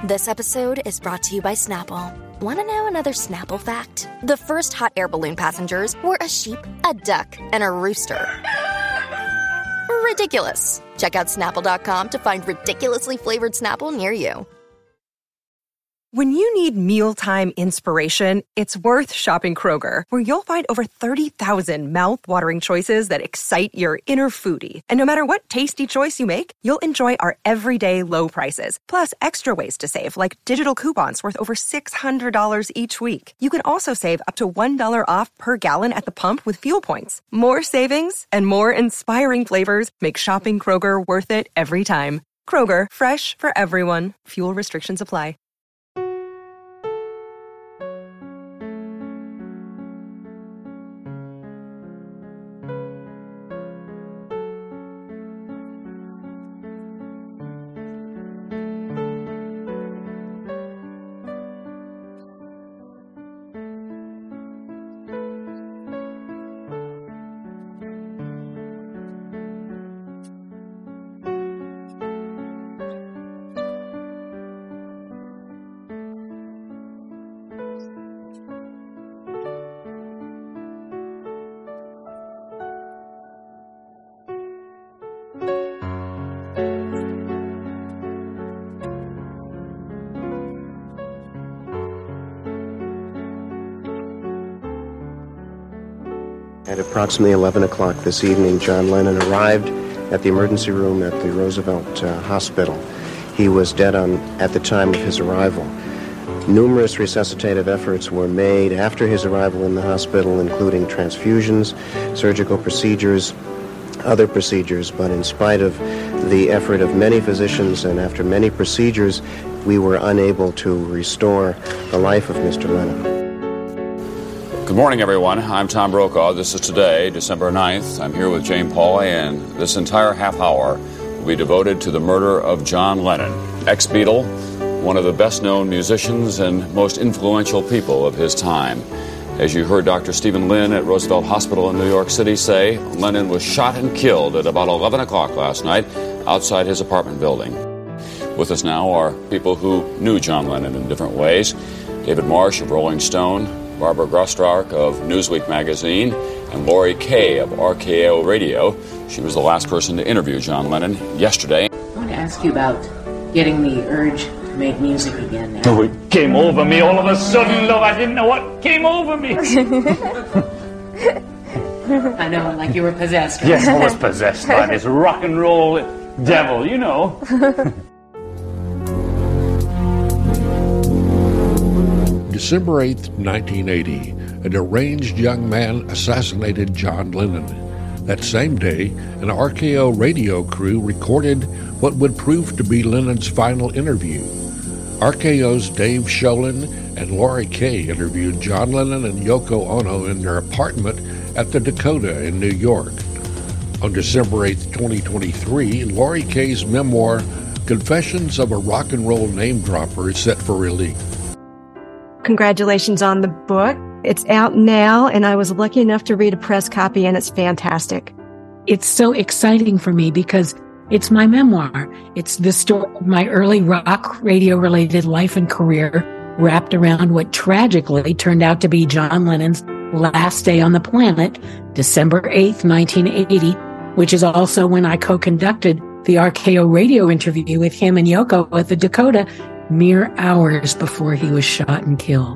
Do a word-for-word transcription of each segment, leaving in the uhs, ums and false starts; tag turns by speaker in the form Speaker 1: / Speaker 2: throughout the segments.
Speaker 1: This episode is brought to you by Snapple. Want to know another Snapple fact? The first hot air balloon passengers were a sheep, a duck, and a rooster. Ridiculous. Check out Snapple dot com to find ridiculously flavored Snapple near you.
Speaker 2: When you need mealtime inspiration, it's worth shopping Kroger, where you'll find over thirty thousand mouth-watering choices that excite your inner foodie. And no matter what tasty choice you make, you'll enjoy our everyday low prices, plus extra ways to save, like digital coupons worth over six hundred dollars each week. You can also save up to one dollar off per gallon at the pump with fuel points. More savings and more inspiring flavors make shopping Kroger worth it every time. Kroger, fresh for everyone. Fuel restrictions apply.
Speaker 3: At approximately eleven o'clock this evening, John Lennon arrived at the emergency room at the Roosevelt uh, Hospital. He was dead on at the time of his arrival. Numerous resuscitative efforts were made after his arrival in the hospital, including transfusions, surgical procedures, other procedures, but in spite of the effort of many physicians and after many procedures, we were unable to restore the life of Mister Lennon.
Speaker 4: Good morning, everyone. I'm Tom Brokaw. This is today, December ninth. I'm here with Jane Pauley, and this entire half hour will be devoted to the murder of John Lennon, ex-Beatle, one of the best-known musicians and most influential people of his time. As you heard Doctor Stephen Lynn at Roosevelt Hospital in New York City say, Lennon was shot and killed at about eleven o'clock last night outside his apartment building. With us now are people who knew John Lennon in different ways. David Marsh of Rolling Stone, Barbara Grossdrark of Newsweek magazine, and Lori Kay of R K O Radio. She was the last person to interview John Lennon yesterday.
Speaker 5: I want to ask you about getting the urge to make music again now.
Speaker 6: Oh, it came over me all of a sudden, love. I didn't know what came over me.
Speaker 5: I know, like you were possessed.
Speaker 6: Yes, I was possessed by this rock and roll devil, you know.
Speaker 7: December eighth, nineteen eighty, a deranged young man assassinated John Lennon. That same day, an R K O radio crew recorded what would prove to be Lennon's final interview. R K O's Dave Sholin and Lori Kay interviewed John Lennon and Yoko Ono in their apartment at the Dakota in New York. On December eighth, twenty twenty-three, Lori Kay's memoir, Confessions of a Rock and Roll Name Dropper, is set for release.
Speaker 8: Congratulations on the book. It's out now, and I was lucky enough to read a press copy, and it's fantastic.
Speaker 9: It's so exciting for me because it's my memoir. It's the story of my early rock radio-related life and career wrapped around what tragically turned out to be John Lennon's last day on the planet, December eighth, nineteen eighty, which is also when I co-conducted the R K O radio interview with him and Yoko at the Dakota mere hours before he was shot and killed.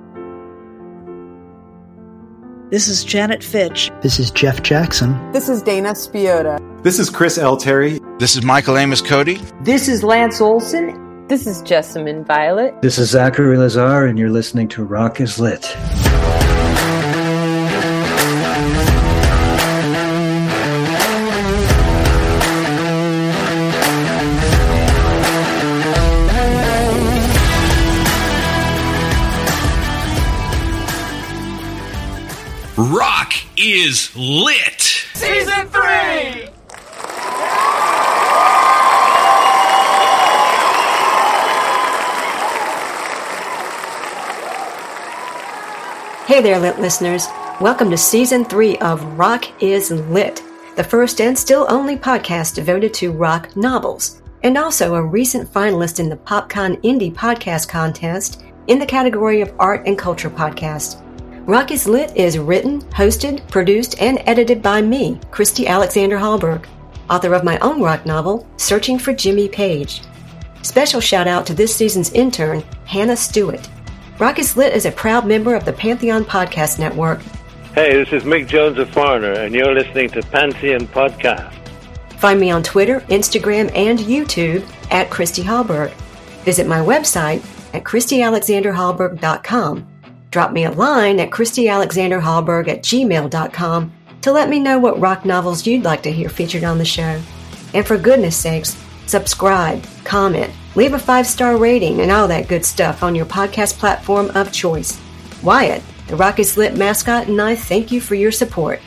Speaker 10: This is Janet Fitch.
Speaker 11: This is Jeff Jackson.
Speaker 12: This is Dana Spiota.
Speaker 13: This is Chris L. Terry.
Speaker 14: This is Michael Amos Cody.
Speaker 15: This is Lance Olson.
Speaker 16: This is Jessamine Violet.
Speaker 11: This is Zachary Lazar, and you're listening to Rock is Lit.
Speaker 17: Rock is Lit!
Speaker 18: Season three!
Speaker 8: Hey there, Lit listeners. Welcome to Season three of Rock is Lit, the first and still only podcast devoted to rock novels. and also a recent finalist in the PopCon Indie Podcast Contest in the category of Art and Culture Podcast. Rock is Lit is written, hosted, produced, and edited by me, Christy Alexander Hallberg, author of my own rock novel, Searching for Jimmy Page. Special shout out to this season's intern, Hannah Stewart. Rock is Lit is a proud member of the Pantheon Podcast Network.
Speaker 12: Hey, this is Mick Jones of Foreigner, and you're listening to Pantheon Podcast.
Speaker 8: Find me on Twitter, Instagram, and YouTube at Christy Hallberg. Visit my website at christy alexander hallberg dot com. Drop me a line at christy alexander hallberg at gmail dot com to let me know what rock novels you'd like to hear featured on the show. And for goodness sakes, subscribe, comment, leave a five-star rating, and all that good stuff on your podcast platform of choice. Wyatt, the Rock is Lit mascot, and I thank you for your support.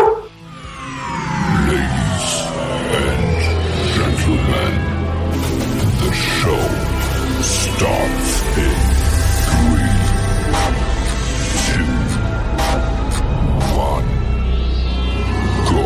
Speaker 14: The show starts in three, two, one, go.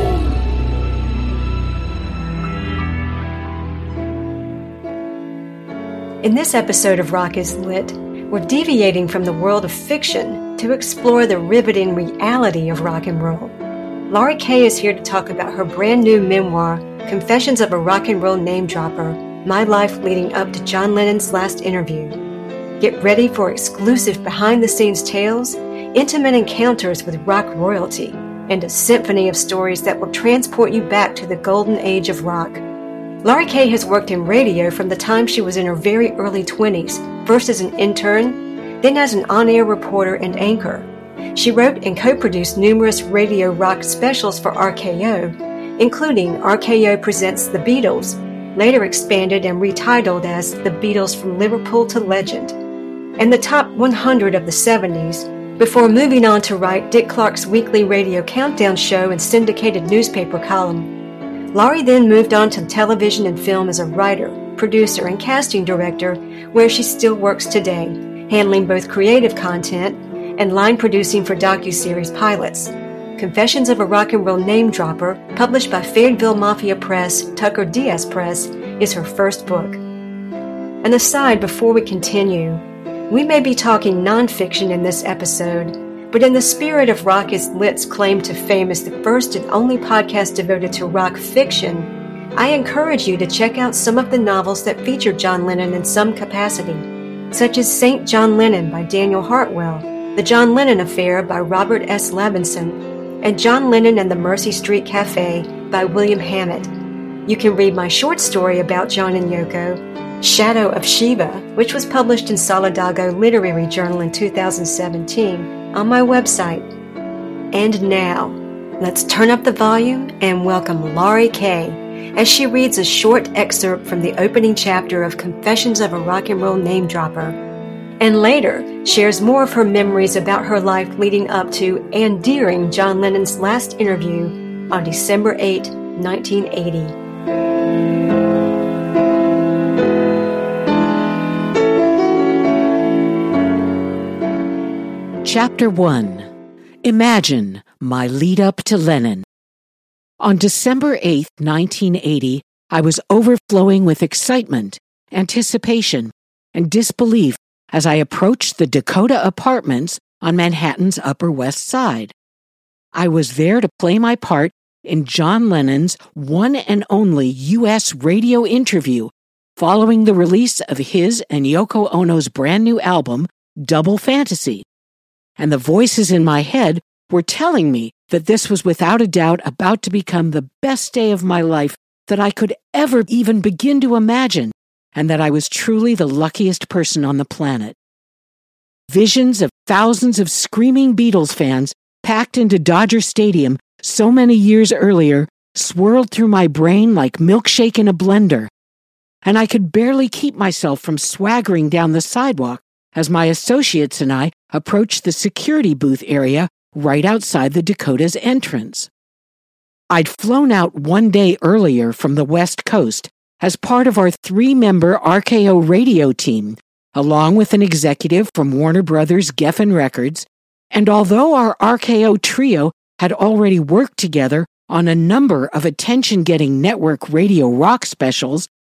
Speaker 8: In this episode of Rock is Lit, we're deviating from the world of fiction to explore the riveting reality of rock and roll. Laurie Kay is here to talk about her brand new memoir, Confessions of a Rock and Roll Name Dropper, My Life Leading Up to John Lennon's Last Interview. Get ready for exclusive behind-the-scenes tales, intimate encounters with rock royalty, and a symphony of stories that will transport you back to the golden age of rock. Laurie Kay has worked in radio from the time she was in her very early twenties, first as an intern, then as an on-air reporter and anchor. She wrote and co-produced numerous radio rock specials for R K O, including R K O Presents The Beatles, later expanded and retitled as The Beatles from Liverpool to Legend, and the Top one hundred of the seventies, before moving on to write Dick Clark's weekly radio countdown show and syndicated newspaper column. Laurie then moved on to television and film as a writer, producer, and casting director, where she still works today, handling both creative content and line producing for docuseries pilots. Confessions of a Rock and Roll Name Dropper, published by Fayetteville Mafia Press, Tucker Diaz Press, is her first book. An aside before we continue, we may be talking nonfiction in this episode, but in the spirit of Rock is Lit's claim to fame as the first and only podcast devoted to rock fiction, I encourage you to check out some of the novels that feature John Lennon in some capacity, such as Saint John Lennon by Daniel Hartwell, The John Lennon Affair by Robert S. Levinson, and John Lennon and the Mercy Street Cafe by William Hammett. You can read my short story about John and Yoko, Shadow of Shiva, which was published in Solidago Literary Journal in two thousand seventeen, on my website. And now, let's turn up the volume and welcome Laurie Kay as she reads a short excerpt from the opening chapter of Confessions of a Rock and Roll Name Dropper, and later shares more of her memories about her life leading up to and during John Lennon's last interview on December eighth, nineteen eighty.
Speaker 9: Chapter one. Imagine my lead up to Lennon. On December eighth, nineteen eighty, I was overflowing with excitement, anticipation, and disbelief as I approached the Dakota Apartments on Manhattan's Upper West Side. I was there to play my part in John Lennon's one and only U S radio interview following the release of his and Yoko Ono's brand new album, Double Fantasy. And the voices in my head were telling me that this was without a doubt about to become the best day of my life that I could ever even begin to imagine, and that I was truly the luckiest person on the planet. Visions of thousands of screaming Beatles fans packed into Dodger Stadium so many years earlier swirled through my brain like milkshake in a blender, and I could barely keep myself from swaggering down the sidewalk as my associates and I approached the security booth area right outside the Dakota's entrance. I'd flown out one day earlier from the West Coast as part of our three-member R K O radio team, along with an executive from Warner Brothers Geffen Records, and although our R K O trio had already worked together on a number of attention-getting network radio rock specials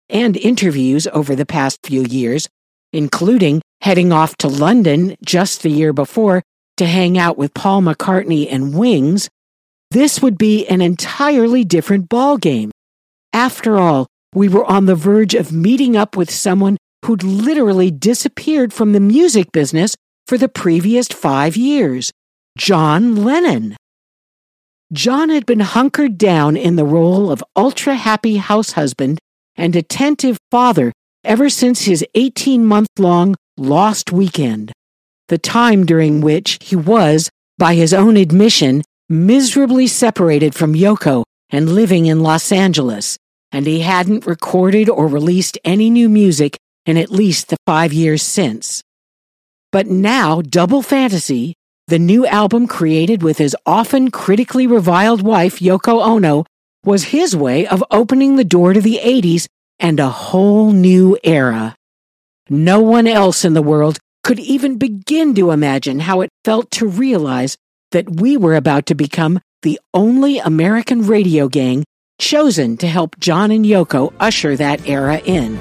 Speaker 9: and interviews over the past few years, including heading off to London just the year before to hang out with Paul McCartney and Wings, this would be an entirely different ballgame. After all, we were on the verge of meeting up with someone who'd literally disappeared from the music business for the previous five years, John Lennon. John had been hunkered down in the role of ultra-happy house husband and attentive father ever since his eighteen-month-long lost weekend, the time during which he was, by his own admission, miserably separated from Yoko and living in Los Angeles, and he hadn't recorded or released any new music in at least the five years since. But now, Double Fantasy, the new album created with his often critically reviled wife, Yoko Ono, was his way of opening the door to the eighties and a whole new era. No one else in the world could even begin to imagine how it felt to realize that we were about to become the only American radio gang chosen to help John and Yoko usher that era in.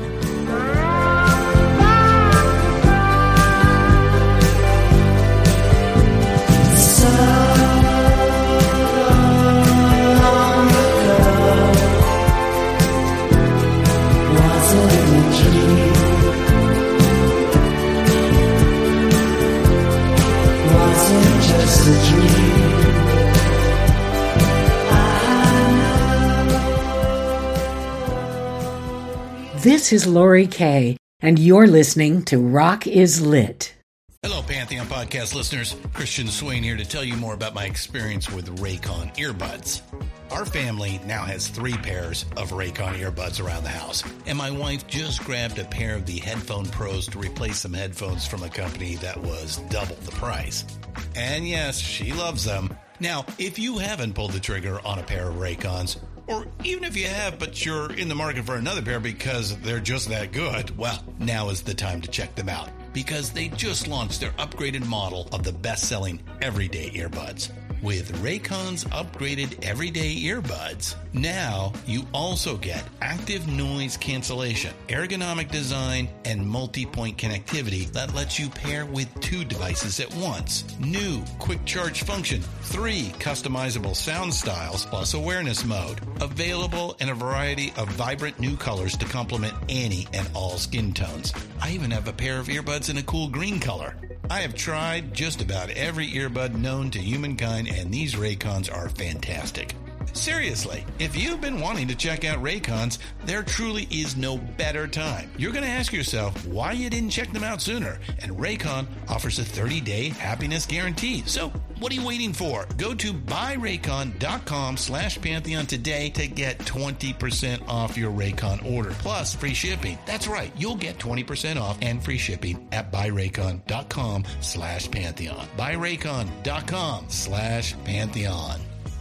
Speaker 9: This is Lori Kay, and you're listening to Rock is Lit.
Speaker 19: Hello, Pantheon Podcast listeners. Christian Swain here to tell you more about my experience with Raycon earbuds. Our family now has three pairs of Raycon earbuds around the house, and my wife just grabbed a pair of the Headphone Pros to replace some headphones from a company that was double the price. And yes, she loves them. Now, if you haven't pulled the trigger on a pair of Raycons, or even if you have, but you're in the market for another pair because they're just that good, well, now is the time to check them out, because they just launched their upgraded model of the best-selling everyday earbuds. With Raycon's upgraded everyday earbuds, now you also get active noise cancellation, ergonomic design, and multi-point connectivity that lets you pair with two devices at once. New quick charge function, three customizable sound styles, plus awareness mode. Available in a variety of vibrant new colors to complement any and all skin tones. I even have a pair of earbuds in a cool green color. I have tried just about every earbud known to humankind, and these Raycons are fantastic. Seriously, if you've been wanting to check out Raycons, there truly is no better time. You're going to ask yourself why you didn't check them out sooner, and Raycon offers a thirty-day happiness guarantee. So what are you waiting for? Go to buyraycon.com slash Pantheon today to get twenty percent off your Raycon order, plus free shipping. That's right, you'll get twenty percent off and free shipping at buyraycon.com slash Pantheon. buyraycon.com slash Pantheon.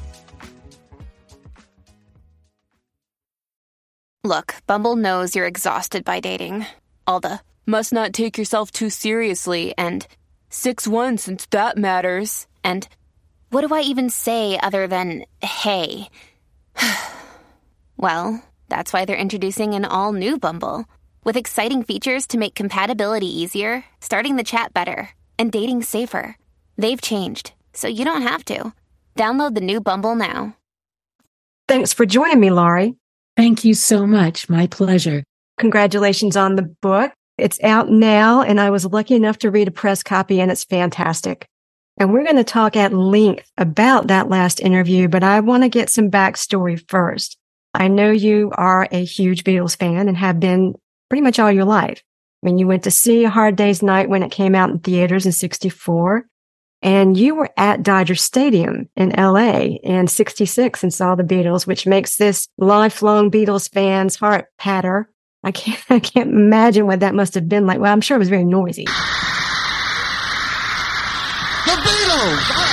Speaker 20: Look, Bumble knows you're exhausted by dating. All the, must not take yourself too seriously, and six one since that matters, and what do I even say other than, hey? Well, that's why they're introducing an all-new Bumble, with exciting features to make compatibility easier, starting the chat better, and dating safer. They've changed, so you don't have to. Download the new Bumble now.
Speaker 8: Thanks for joining me, Laurie.
Speaker 9: Thank you so much. My pleasure.
Speaker 8: Congratulations on the book. It's out now, and I was lucky enough to read a press copy, and it's fantastic. And we're going to talk at length about that last interview, but I want to get some backstory first. I know you are a huge Beatles fan and have been pretty much all your life. I mean, you went to see A Hard Day's Night when it came out in theaters in sixty-four. And you were at Dodger Stadium in L A in sixty-six and saw the Beatles, which makes this lifelong Beatles fan's heart patter. I can't, I can't imagine what that must have been like. Well, I'm sure it was very noisy.
Speaker 18: The Beatles!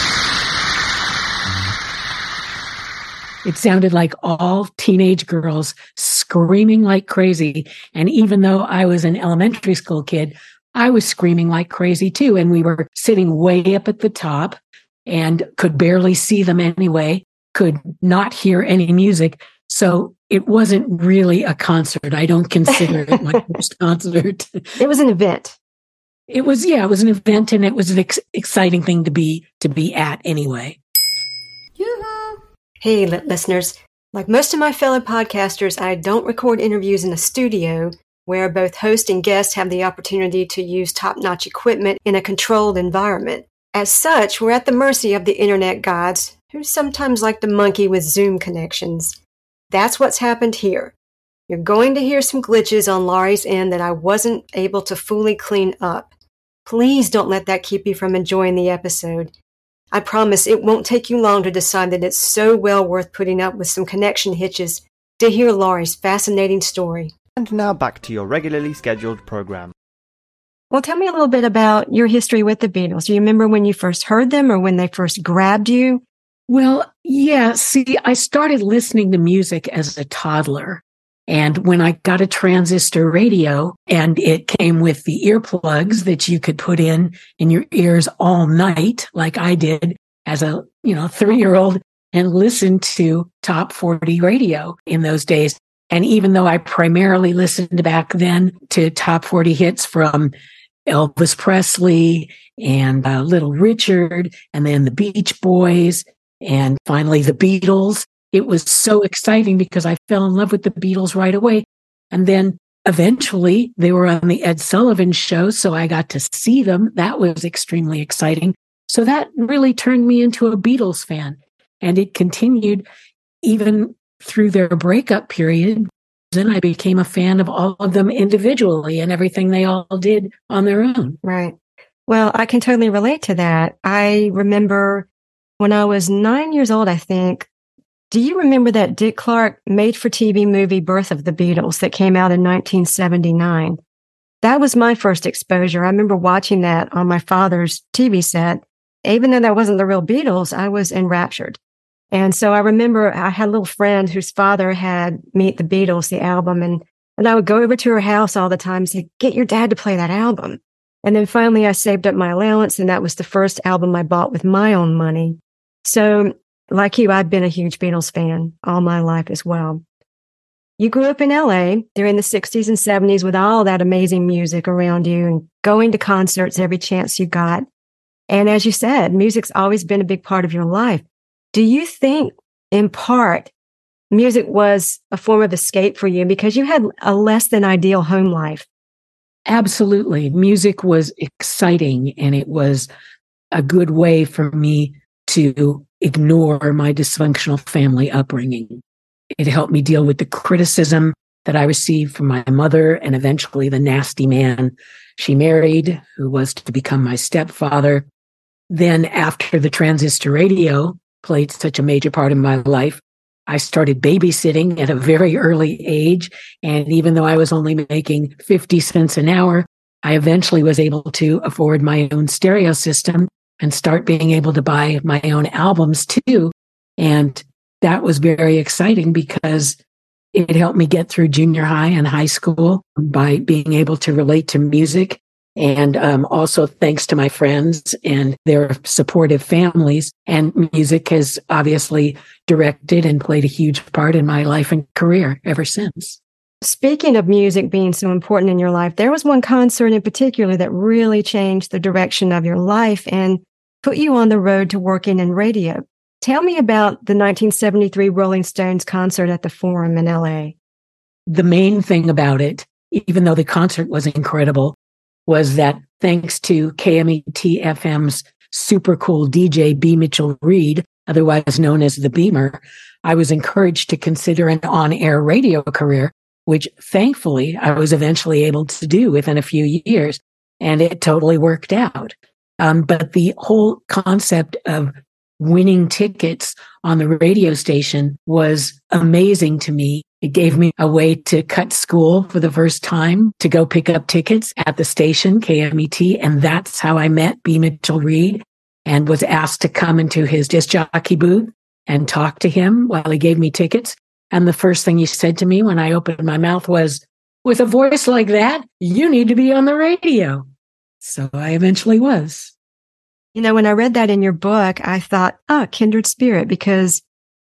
Speaker 9: It sounded like all teenage girls screaming like crazy. And even though I was an elementary school kid, I was screaming like crazy too. And we were sitting way up at the top and could barely see them anyway, could not hear any music. So it wasn't really a concert. I don't consider it my first concert.
Speaker 8: It was an event.
Speaker 9: It was, yeah, it was an event, and it was an ex- exciting thing to be to be at anyway.
Speaker 8: Yoo-hoo. Hey, li- listeners. Like most of my fellow podcasters, I don't record interviews in a studio where both host and guest have the opportunity to use top-notch equipment in a controlled environment. As such, we're at the mercy of the internet gods, who sometimes like to monkey with Zoom connections. That's what's happened here. You're going to hear some glitches on Laurie's end that I wasn't able to fully clean up. Please don't let that keep you from enjoying the episode. I promise it won't take you long to decide that it's so well worth putting up with some connection hitches to hear Laurie's fascinating story.
Speaker 21: And now back to your regularly scheduled program.
Speaker 8: Well, tell me a little bit about your history with the Beatles. Do you remember when you first heard them or when they first grabbed you?
Speaker 9: Well, yeah. See, I started listening to music as a toddler. And when I got a transistor radio and it came with the earplugs that you could put in in your ears all night, like I did as a, you know, three-year-old, and listened to top forty radio in those days. And even though I primarily listened back then to top forty hits from Elvis Presley and uh, Little Richard, and then the Beach Boys, and finally the Beatles, it was so exciting because I fell in love with the Beatles right away. And then eventually they were on the Ed Sullivan Show, so I got to see them. That was extremely exciting. So that really turned me into a Beatles fan. And it continued even through their breakup period. Then I became a fan of all of them individually and everything they all did on their own.
Speaker 8: Right. Well, I can totally relate to that. I remember when I was nine years old, I think. Do you remember that Dick Clark made-for-T V movie Birth of the Beatles that came out in nineteen seventy-nine? That was my first exposure. I remember watching that on my father's T V set. Even though that wasn't the real Beatles, I was enraptured. And so I remember I had a little friend whose father had Meet the Beatles, the album, and, and I would go over to her house all the time and say, get your dad to play that album. And then finally I saved up my allowance, and that was the first album I bought with my own money. So like you, I've been a huge Beatles fan all my life as well. You grew up in L A during the sixties and seventies with all that amazing music around you and going to concerts every chance you got. And as you said, music's always been a big part of your life. Do you think, in part, music was a form of escape for you because you had a less than ideal home life?
Speaker 9: Absolutely. Music was exciting, and it was a good way for me to ignore my dysfunctional family upbringing. It helped me deal with the criticism that I received from my mother and eventually the nasty man she married, who was to become my stepfather. Then after the transistor radio played such a major part of my life, I started babysitting at a very early age. And even though I was only making fifty cents an hour, I eventually was able to afford my own stereo system and start being able to buy my own albums too. And that was very exciting because it helped me get through junior high and high school by being able to relate to music. And um, also thanks to my friends and their supportive families. And music has obviously directed and played a huge part in my life and career ever since.
Speaker 8: Speaking of music being so important in your life, there was one concert in particular that really changed the direction of your life and put you on the road to working in radio. Tell me about the nineteen seventy-three Rolling Stones concert at the Forum in L A.
Speaker 9: The main thing about it, even though the concert was incredible, was that thanks to K M E T F M's super cool D J B. Mitchell Reed, otherwise known as the Beamer, I was encouraged to consider an on-air radio career, which thankfully I was eventually able to do within a few years, and it totally worked out. Um, but the whole concept of winning tickets on the radio station was amazing to me. It gave me a way to cut school for the first time to go pick up tickets at the station, K M E T. And that's how I met B. Mitchell Reed and was asked to come into his disc jockey booth and talk to him while he gave me tickets. And the first thing he said to me when I opened my mouth was, with a voice like that, you need to be on the radio. So I eventually was.
Speaker 8: You know, when I read that in your book, I thought, oh, kindred spirit, because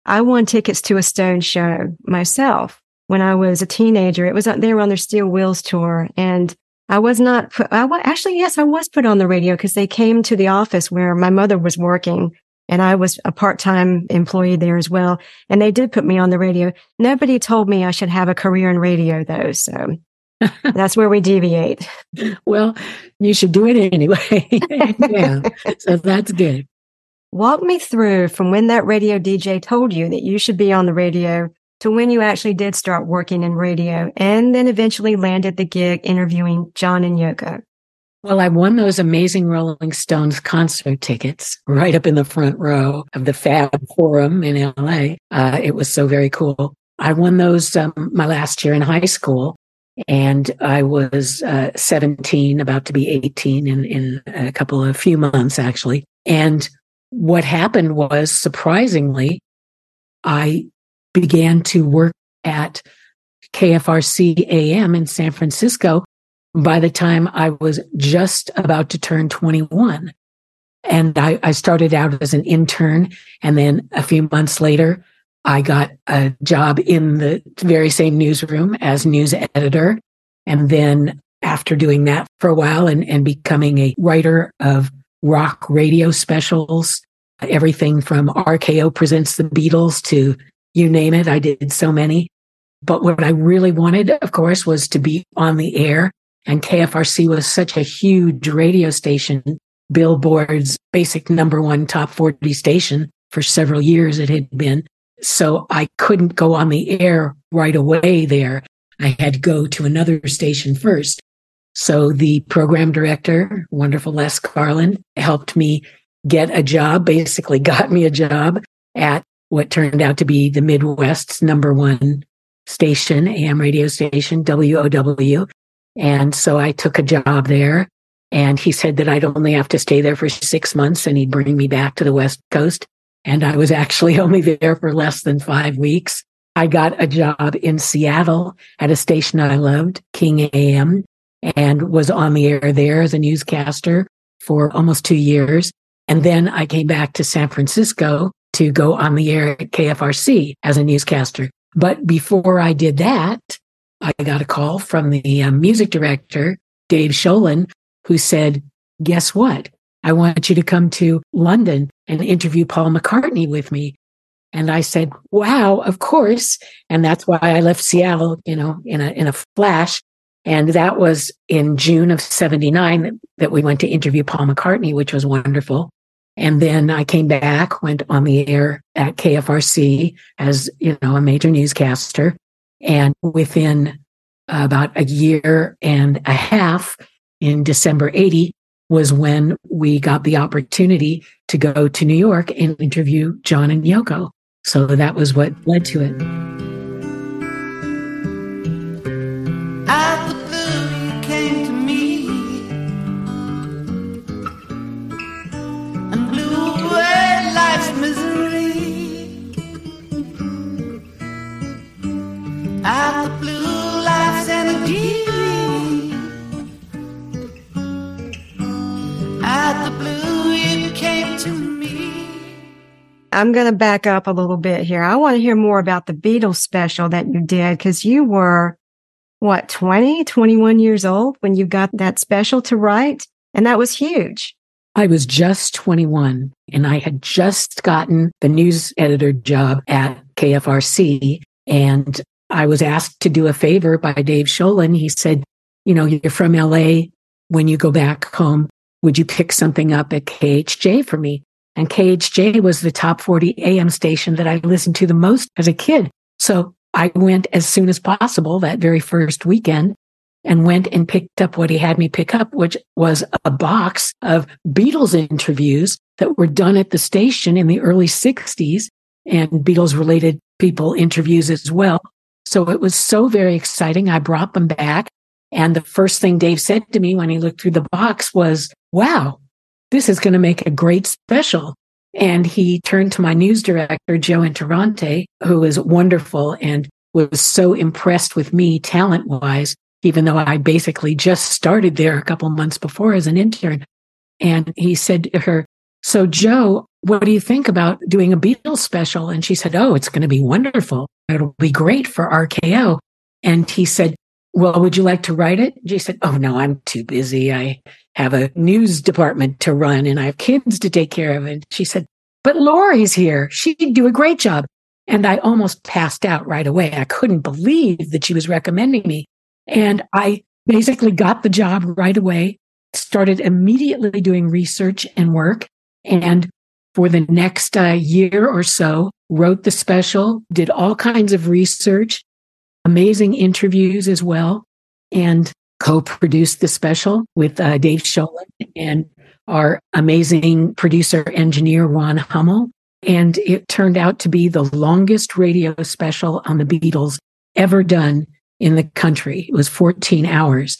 Speaker 8: I won tickets to a Stone show myself when I was a teenager. It was, they were on their Steel Wheels tour, and I was not put, I was, actually, yes, I was put on the radio because they came to the office where my mother was working, and I was a part-time employee there as well. And they did put me on the radio. Nobody told me I should have a career in radio, though. So that's where we deviate.
Speaker 9: Well, you should do it anyway. Yeah, so that's good.
Speaker 8: Walk me through from when that radio D J told you that you should be on the radio to when you actually did start working in radio and then eventually landed the gig interviewing John and Yoko.
Speaker 9: Well, I won those amazing Rolling Stones concert tickets right up in the front row of the Fab Forum in L A. Uh, it was so very cool. I won those um, my last year in high school, and I was uh, seventeen, about to be eighteen in, in a couple of few months, actually. And what happened was, surprisingly, I began to work at K F R C A M in San Francisco by the time I was just about to turn twenty-one. And I, I started out as an intern. And then a few months later, I got a job in the very same newsroom as news editor. And then after doing that for a while and, and becoming a writer of rock radio specials, everything from R K O Presents the Beatles to you name it, I did so many. But what I really wanted, of course, was to be on the air. And K F R C was such a huge radio station, Billboard's basic number one top forty station for several years it had been. So I couldn't go on the air right away there. I had to go to another station first. So the program director, wonderful Les Carlin, helped me get a job, basically got me a job at what turned out to be the Midwest's number one station, A M radio station, W O W. And so I took a job there, and he said that I'd only have to stay there for six months and he'd bring me back to the West Coast. And I was actually only there for less than five weeks. I got a job in Seattle at a station I loved, King A M, and was on the air there as a newscaster for almost two years. And then I came back to San Francisco to go on the air at K F R C as a newscaster. But before I did that, I got a call from the um, music director, Dave Sholin, who said, guess what? I want you to come to London and interview Paul McCartney with me. And I said, wow, of course. And that's why I left Seattle, you know, in a, in a flash. And that was in June of seventy-nine that, that we went to interview Paul McCartney, which was wonderful. And then I came back, went on the air at K F R C as, you know, a major newscaster. And within about a year and a half, in December eighty, was when we got the opportunity to go to New York and interview John and Yoko. So that was what led to it.
Speaker 1: Out the blue you came to me and blew away life's misery. Out the blue life's energy. Out the blue you came to me.
Speaker 8: I'm going to back up a little bit here. I want to hear more about the Beatles special that you did, because you were, what, twenty, twenty-one years old when you got that special to write? And that was huge.
Speaker 9: I was just twenty-one, and I had just gotten the news editor job at K F R C. And I was asked to do a favor by Dave Sholin. He said, you know, you're from L A. When you go back home, would you pick something up at K H J for me? And K H J was the top forty A M station that I listened to the most as a kid. So I went as soon as possible that very first weekend and went and picked up what he had me pick up, which was a box of Beatles interviews that were done at the station in the early sixties, and Beatles related people interviews as well. So it was so very exciting. I brought them back. And the first thing Dave said to me when he looked through the box was, wow, this is going to make a great special. And he turned to my news director, Joe Interrante, who is wonderful and was so impressed with me talent-wise, even though I basically just started there a couple months before as an intern. And he said to her, so Joe, what do you think about doing a Beatles special? And she said, oh, it's going to be wonderful. It'll be great for R K O. And he said, well, would you like to write it? And she said, oh, no, I'm too busy. I have a news department to run and I have kids to take care of. And she said, but Lori's here. She'd do a great job. And I almost passed out right away. I couldn't believe that she was recommending me. And I basically got the job right away, started immediately doing research and work. And for the next uh, year or so, wrote the special, did all kinds of research, amazing interviews as well, and co-produced the special with uh, Dave Sholin and our amazing producer engineer, Ron Hummel. And it turned out to be the longest radio special on the Beatles ever done in the country. It was fourteen hours.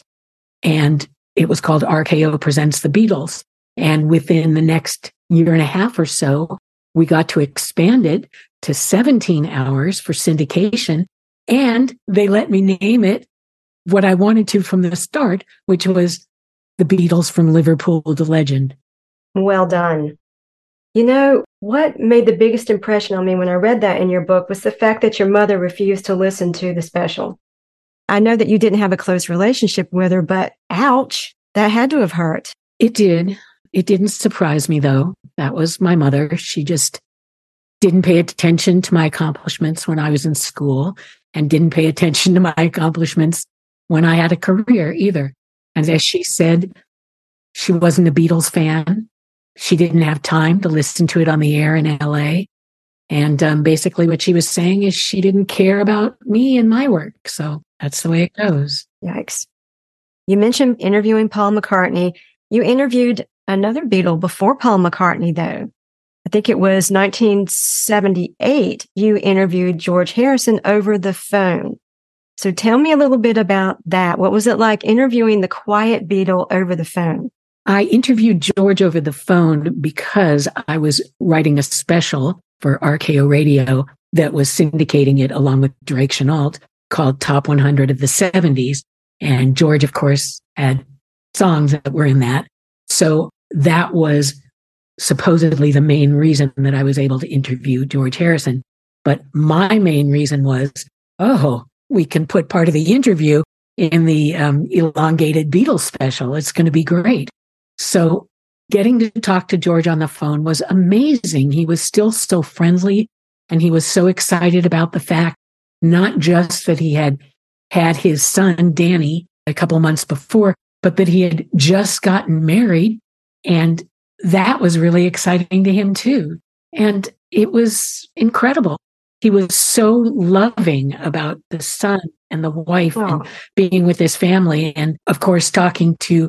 Speaker 9: And it was called R K O Presents the Beatles. And within the next year and a half or so, we got to expand it to seventeen hours for syndication. And they let me name it what I wanted to from the start, which was The Beatles from Liverpool to Legend.
Speaker 8: Well done. You know, what made the biggest impression on me when I read that in your book was the fact that your mother refused to listen to the special. I know that you didn't have a close relationship with her, but ouch, that had to have hurt.
Speaker 9: It did. It didn't surprise me, though. That was my mother. She just didn't pay attention to my accomplishments when I was in school and didn't pay attention to my accomplishments when I had a career either. And as she said, she wasn't a Beatles fan. She didn't have time to listen to it on the air in L A. And um, basically what she was saying is she didn't care about me and my work. So that's the way it goes.
Speaker 8: Yikes. You mentioned interviewing Paul McCartney. You interviewed another Beatle before Paul McCartney, though. I think it was nineteen seventy-eight. You interviewed George Harrison over the phone. So tell me a little bit about that. What was it like interviewing the quiet Beatle over the phone?
Speaker 9: I interviewed George over the phone because I was writing a special for R K O Radio that was syndicating it along with Drake Chenault called Top one hundred of the seventies. And George, of course, had songs that were in that. So that was supposedly the main reason that I was able to interview George Harrison. But my main reason was, oh, we can put part of the interview in the um, elongated Beatles special. It's going to be great. So getting to talk to George on the phone was amazing. He was still so friendly, and he was so excited about the fact, not just that he had had his son, Danny, a couple months before, but that he had just gotten married. And that was really exciting to him too. And it was incredible. He was so loving about the son and the wife oh. and being with his family. And of course, talking to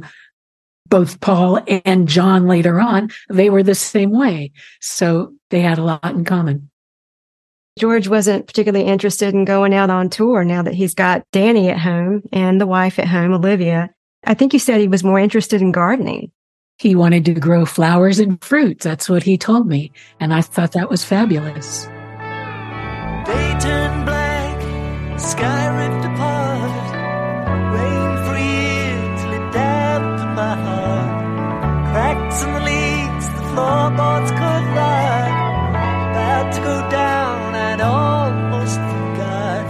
Speaker 9: both Paul and John later on, they were the same way. So they had a lot in common.
Speaker 8: George wasn't particularly interested in going out on tour now that he's got Danny at home and the wife at home, Olivia. I think you said he was more interested in gardening.
Speaker 9: He wanted to grow flowers and fruits. That's what he told me. And I thought that was fabulous.
Speaker 1: Day turned black, sky ripped apart, rain for years till it dampened my heart. Cracks in the leaves, the floorboards could rot. About to go down, I'd almost forgot.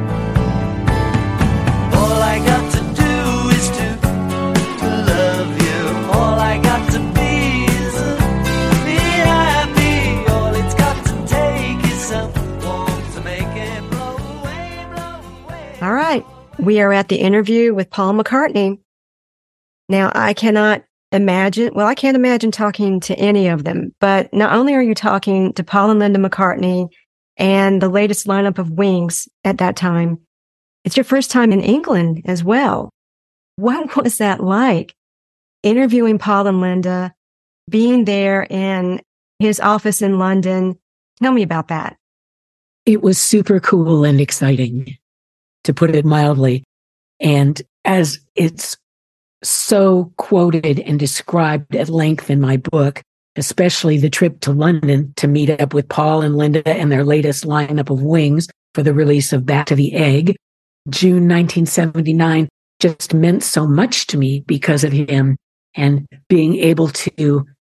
Speaker 1: All I got to do is to, to love you. All I got to be is to be happy. All it's got to take is someone to make it blow away, blow away.
Speaker 8: All right. We are at the interview with Paul McCartney. Now, I cannot imagine, well, I can't imagine talking to any of them, but not only are you talking to Paul and Linda McCartney and the latest lineup of Wings at that time, it's your first time in England as well. What was that like? Interviewing Paul and Linda, being there in his office in London. Tell me about that.
Speaker 9: It was super cool and exciting, to put it mildly. And as it's so quoted and described at length in my book, especially the trip to London to meet up with Paul and Linda and their latest lineup of Wings for the release of Back to the Egg, June nineteen seventy-nine just meant so much to me because of him, and being able to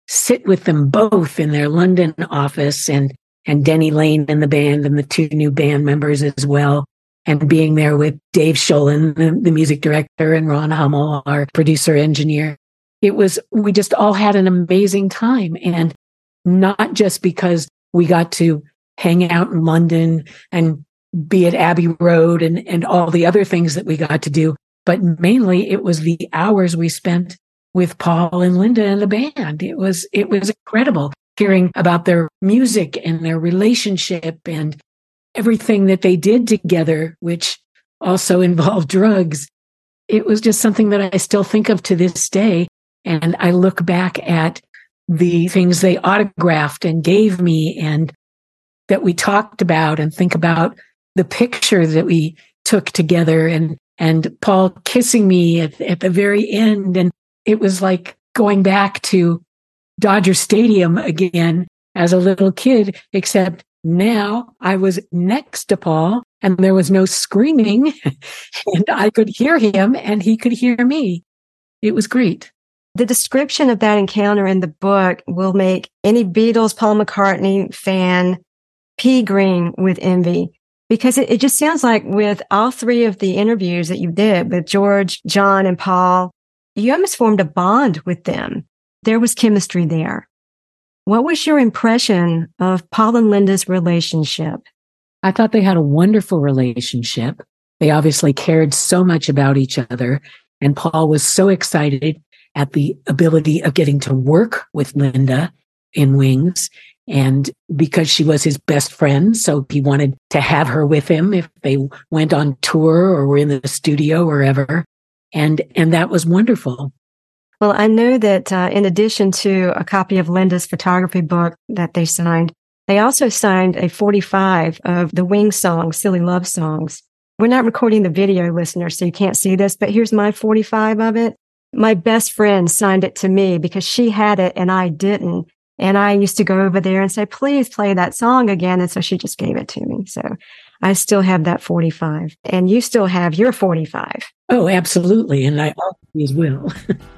Speaker 9: sit with them both in their London office, and, and Denny Lane and the band and the two new band members as well. And being there with Dave Sholin, the, the music director, and Ron Hummel, our producer engineer. It was, we just all had an amazing time. And not just because we got to hang out in London and be at Abbey Road and, and all the other things that we got to do, but mainly it was the hours we spent with Paul and Linda and the band. It was, it was incredible hearing about their music and their relationship and everything that they did together, which also involved drugs. It was just something that I still think of to this day. And I look back at the things they autographed and gave me and that we talked about, and think about the picture that we took together, and, and Paul kissing me at, at the very end. And it was like going back to Dodger Stadium again as a little kid, except now I was next to Paul and there was no screaming and I could hear him and he could hear me. It was great.
Speaker 8: The description of that encounter in the book will make any Beatles, Paul McCartney fan pea green with envy, because it, it just sounds like with all three of the interviews that you did with George, John, and Paul, you almost formed a bond with them. There was chemistry there. What was your impression of Paul and Linda's relationship?
Speaker 9: I thought they had a wonderful relationship. They obviously cared so much about each other. And Paul was so excited at the ability of getting to work with Linda in Wings. And because she was his best friend, so he wanted to have her with him if they went on tour or were in the studio or wherever. And, and that was wonderful.
Speaker 8: Well, I know that uh, in addition to a copy of Linda's photography book that they signed, they also signed a forty-five of the Wings songs, Silly Love Songs. We're not recording the video, listeners, so you can't see this, but here's my forty-five of it. My best friend signed it to me because she had it and I didn't. And I used to go over there and say, please play that song again. And so she just gave it to me. So I still have that forty-five. And you still have your forty-five.
Speaker 9: Oh, absolutely. And I always will.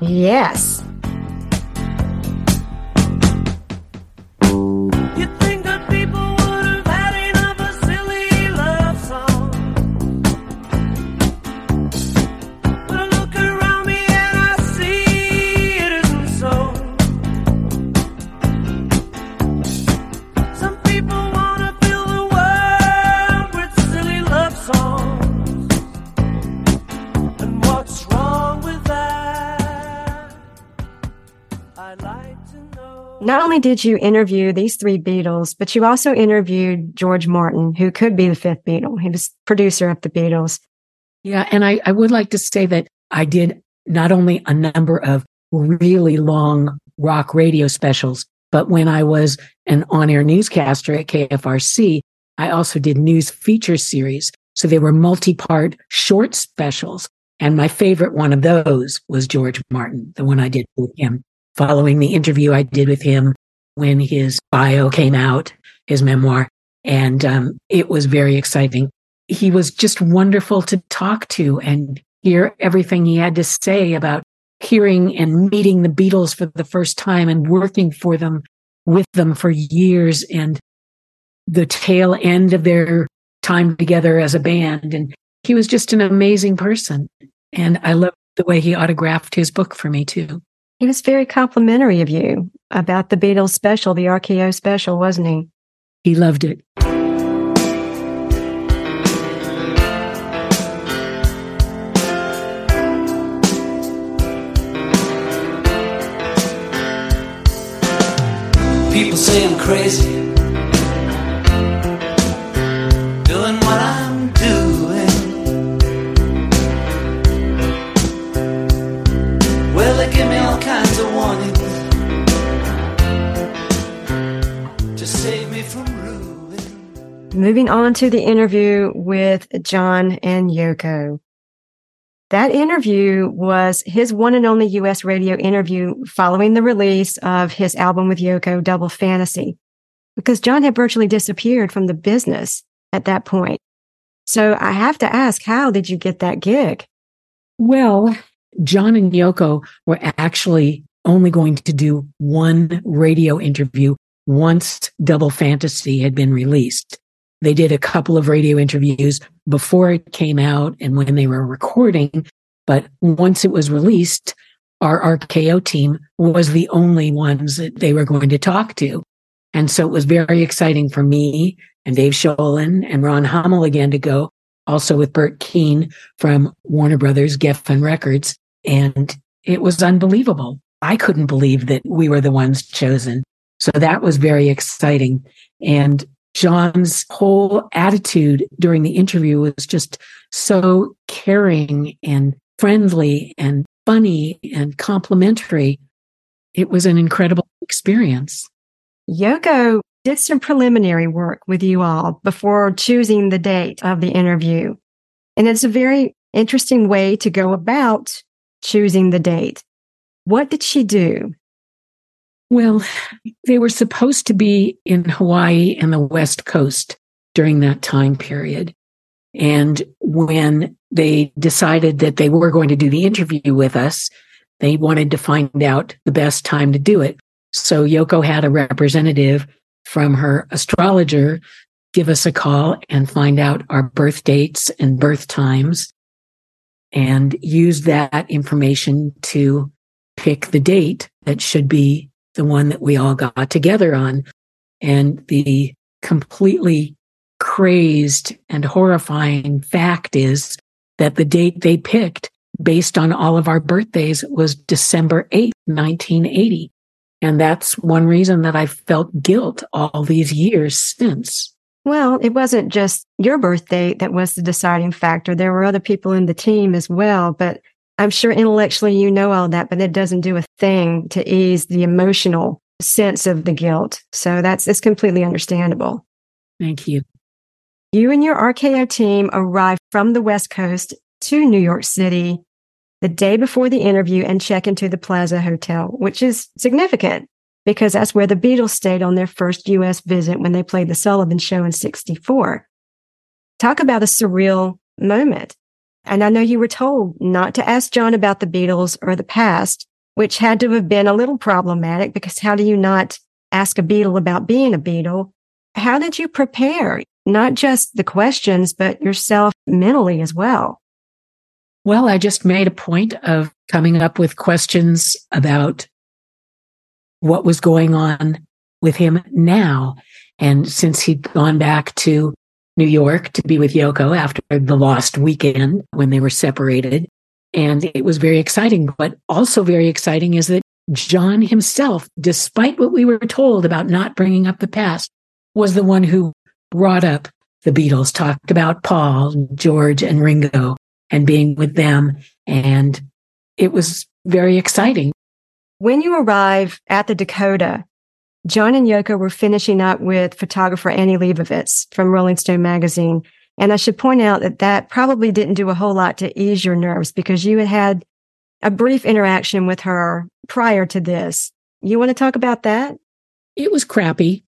Speaker 8: Yes. Not only did you interview these three Beatles, but you also interviewed George Martin, who could be the fifth Beatle. He was producer of the Beatles.
Speaker 9: Yeah, and I, I would like to say that I did not only a number of really long rock radio specials, but when I was an on-air newscaster at K F R C, I also did news feature series. So they were multi-part short specials. And my favorite one of those was George Martin, the one I did with him. Following the interview I did with him when his bio came out, his memoir, and um, it was very exciting. He was just wonderful to talk to and hear everything he had to say about hearing and meeting the Beatles for the first time and working for them, with them for years, and the tail end of their time together as a band. And he was just an amazing person. And I loved the way he autographed his book for me, too.
Speaker 8: He was very complimentary of you about the Beatles special, the R K O special, wasn't he?
Speaker 9: He loved it.
Speaker 1: People say I'm crazy, doing what I'm doing. Well, they give me all kinds of warnings to save me from ruin.
Speaker 8: Moving on to the interview with John and Yoko. That interview was his one and only U S radio interview following the release of his album with Yoko, Double Fantasy, because John had virtually disappeared from the business at that point. So I have to ask, how did you get that gig?
Speaker 9: Well, John and Yoko were actually only going to do one radio interview once Double Fantasy had been released. They did a couple of radio interviews before it came out and when they were recording, but once it was released, our R K O team was the only ones that they were going to talk to. And so it was very exciting for me and Dave Sholin and Ron Hummel again to go, also with Bert Keane from Warner Brothers Geffen Records. And it was unbelievable. I couldn't believe that we were the ones chosen. So that was very exciting. And John's whole attitude during the interview was just so caring and friendly and funny and complimentary. It was an incredible experience.
Speaker 8: Yoko did some preliminary work with you all before choosing the date of the interview. And it's a very interesting way to go about choosing the date. What did she do?
Speaker 9: Well, they were supposed to be in Hawaii and the West Coast during that time period. And when they decided that they were going to do the interview with us, they wanted to find out the best time to do it. So Yoko had a representative from her astrologer give us a call and find out our birth dates and birth times and use that information to pick the date that should be the one that we all got together on. And the completely crazed and horrifying fact is that the date they picked based on all of our birthdays was December eighth, nineteen eighty. And that's one reason that I felt guilt all these years since.
Speaker 8: Well, it wasn't just your birthday that was the deciding factor. There were other people in the team as well, but I'm sure intellectually you know all that, but it doesn't do a thing to ease the emotional sense of the guilt. So that's it's completely understandable.
Speaker 9: Thank you.
Speaker 8: You and your R K O team arrived from the West Coast to New York City the day before the interview and check into the Plaza Hotel, which is significant because that's where the Beatles stayed on their first U S visit when they played the Sullivan Show in sixty-four. Talk about a surreal moment. And I know you were told not to ask John about the Beatles or the past, which had to have been a little problematic because how do you not ask a Beatle about being a Beatle? How did you prepare? Not just the questions, but yourself mentally as well.
Speaker 9: Well, I just made a point of coming up with questions about what was going on with him now. And since he'd gone back to New York to be with Yoko after the lost weekend when they were separated. And it was very exciting, but also very exciting is that John himself, despite what we were told about not bringing up the past, was the one who brought up the Beatles, talked about Paul, George, and Ringo and being with them. And it was very exciting.
Speaker 8: When you arrive at the Dakota, John and Yoko were finishing up with photographer Annie Leibovitz from Rolling Stone magazine. And I should point out that that probably didn't do a whole lot to ease your nerves because you had had a brief interaction with her prior to this. You want to talk about that?
Speaker 9: It was crappy.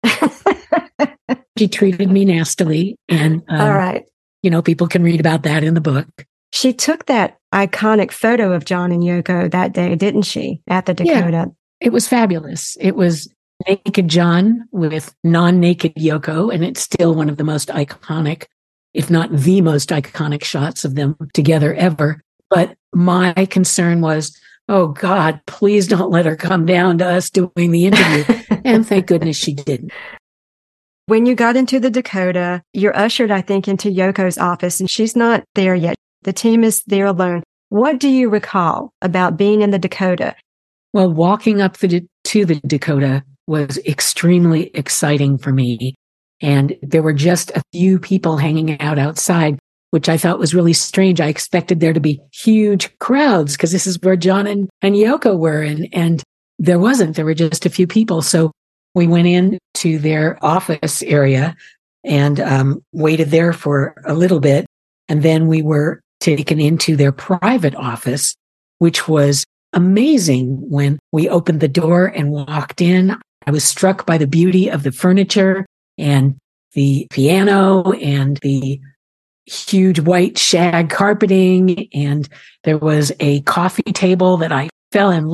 Speaker 9: She treated me nastily. And, um,
Speaker 8: all right.
Speaker 9: You know, people can read about that in the book.
Speaker 8: She took that iconic photo of John and Yoko that day, didn't she, at the Dakota?
Speaker 9: Yeah, it was fabulous. It was naked John with non-naked Yoko, and it's still one of the most iconic, if not the most iconic shots of them together ever. But my concern was, oh God, please don't let her come down to us doing the interview. And thank goodness she didn't.
Speaker 8: When you got into the Dakota, you're ushered, I think, into Yoko's office, and she's not there yet. The team is there alone. What do you recall about being in the Dakota?
Speaker 9: Well, walking up the, to the Dakota was extremely exciting for me. And there were just a few people hanging out outside, which I thought was really strange. I expected there to be huge crowds because this is where John and, and Yoko were. And, and there wasn't. There were just a few people. So we went in to their office area and um, waited there for a little bit. And then we were taken into their private office, which was amazing. When we opened the door and walked in, I was struck by the beauty of the furniture and the piano and the huge white shag carpeting. And there was a coffee table that I fell in love with.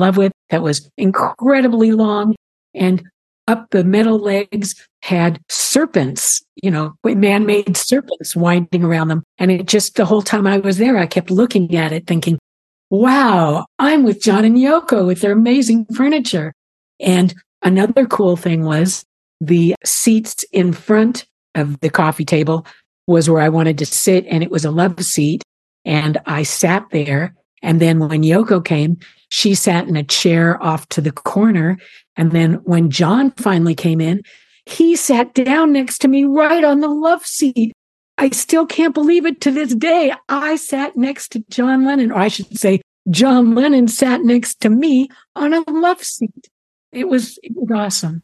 Speaker 9: that was incredibly long, and up the metal legs had serpents, you know, man-made serpents winding around them. And it just, the whole time I was there, I kept looking at it thinking, wow, I'm with John and Yoko with their amazing furniture. And another cool thing was the seats in front of the coffee table was where I wanted to sit, and it was a love seat. And I sat there. And then when Yoko came, she sat in a chair off to the corner. And then when John finally came in, he sat down next to me right on the love seat. I still can't believe it to this day. I sat next to John Lennon, or I should say, John Lennon sat next to me on a love seat. It was, it was awesome.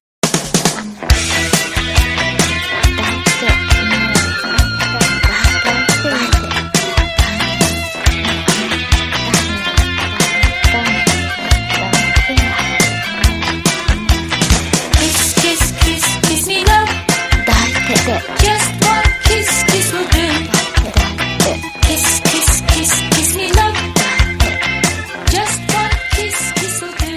Speaker 2: Just one kiss, kiss will do. Kiss, kiss, kiss, kiss me love. Just one kiss, kiss will do.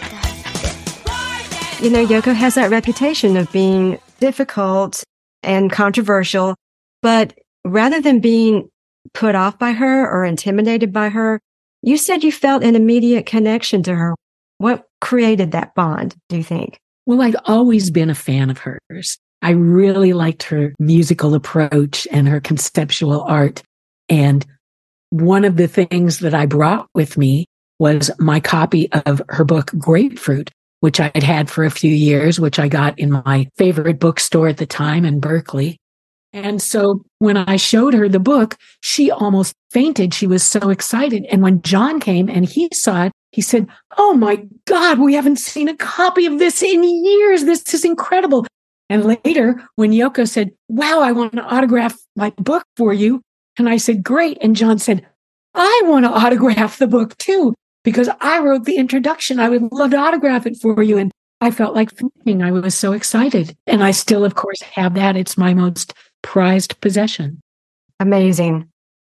Speaker 8: You know, Yoko has that reputation of being difficult and controversial, but rather than being put off by her or intimidated by her, you said you felt an immediate connection to her. What created that bond, do you think?
Speaker 9: Well, I'd always been a fan of hers. I really liked her musical approach and her conceptual art. And one of the things that I brought with me was my copy of her book, Grapefruit, which I had had for a few years, which I got in my favorite bookstore at the time in Berkeley. And so when I showed her the book, she almost fainted. She was so excited. And when John came and he saw it, he said, "Oh my God, we haven't seen a copy of this in years. This is incredible." And later, when Yoko said, "Wow, I want to autograph my book for you." And I said, "Great." And John said, "I want to autograph the book too, because I wrote the introduction. I would love to autograph it for you." And I felt like fainting. I was so excited. And I still, of course, have that. It's my most prized possession.
Speaker 8: Amazing.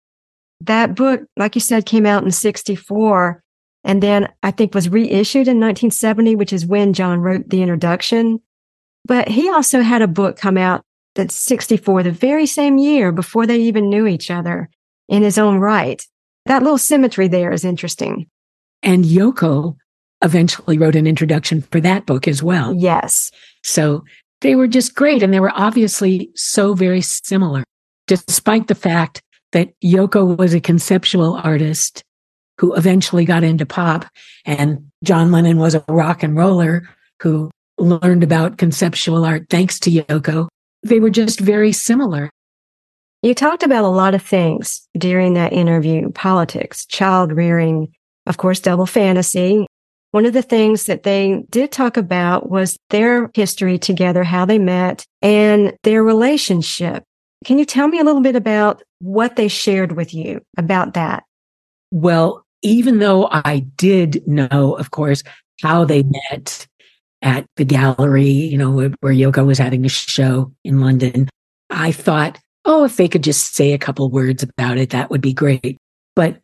Speaker 8: That book, like you said, came out in sixty-four, and then I think was reissued in nineteen seventy, which is when John wrote the introduction. But he also had a book come out that's sixty-four, the very same year before they even knew each other in his own right. That little symmetry there is interesting.
Speaker 9: And Yoko eventually wrote an introduction for that book as well.
Speaker 8: Yes.
Speaker 9: So they were just great. And they were obviously so very similar, despite the fact that Yoko was a conceptual artist who eventually got into pop, and John Lennon was a rock and roller who learned about conceptual art thanks to Yoko. They were just very similar.
Speaker 8: You talked about a lot of things during that interview: politics, child rearing, of course, double fantasy. One of the things that they did talk about was their history together, how they met, and their relationship. Can you tell me a little bit about what they shared with you about that?
Speaker 9: Well, even though I did know, of course, how they met at the gallery, you know, where, where Yoko was having a show in London, I thought, oh, if they could just say a couple words about it, that would be great. But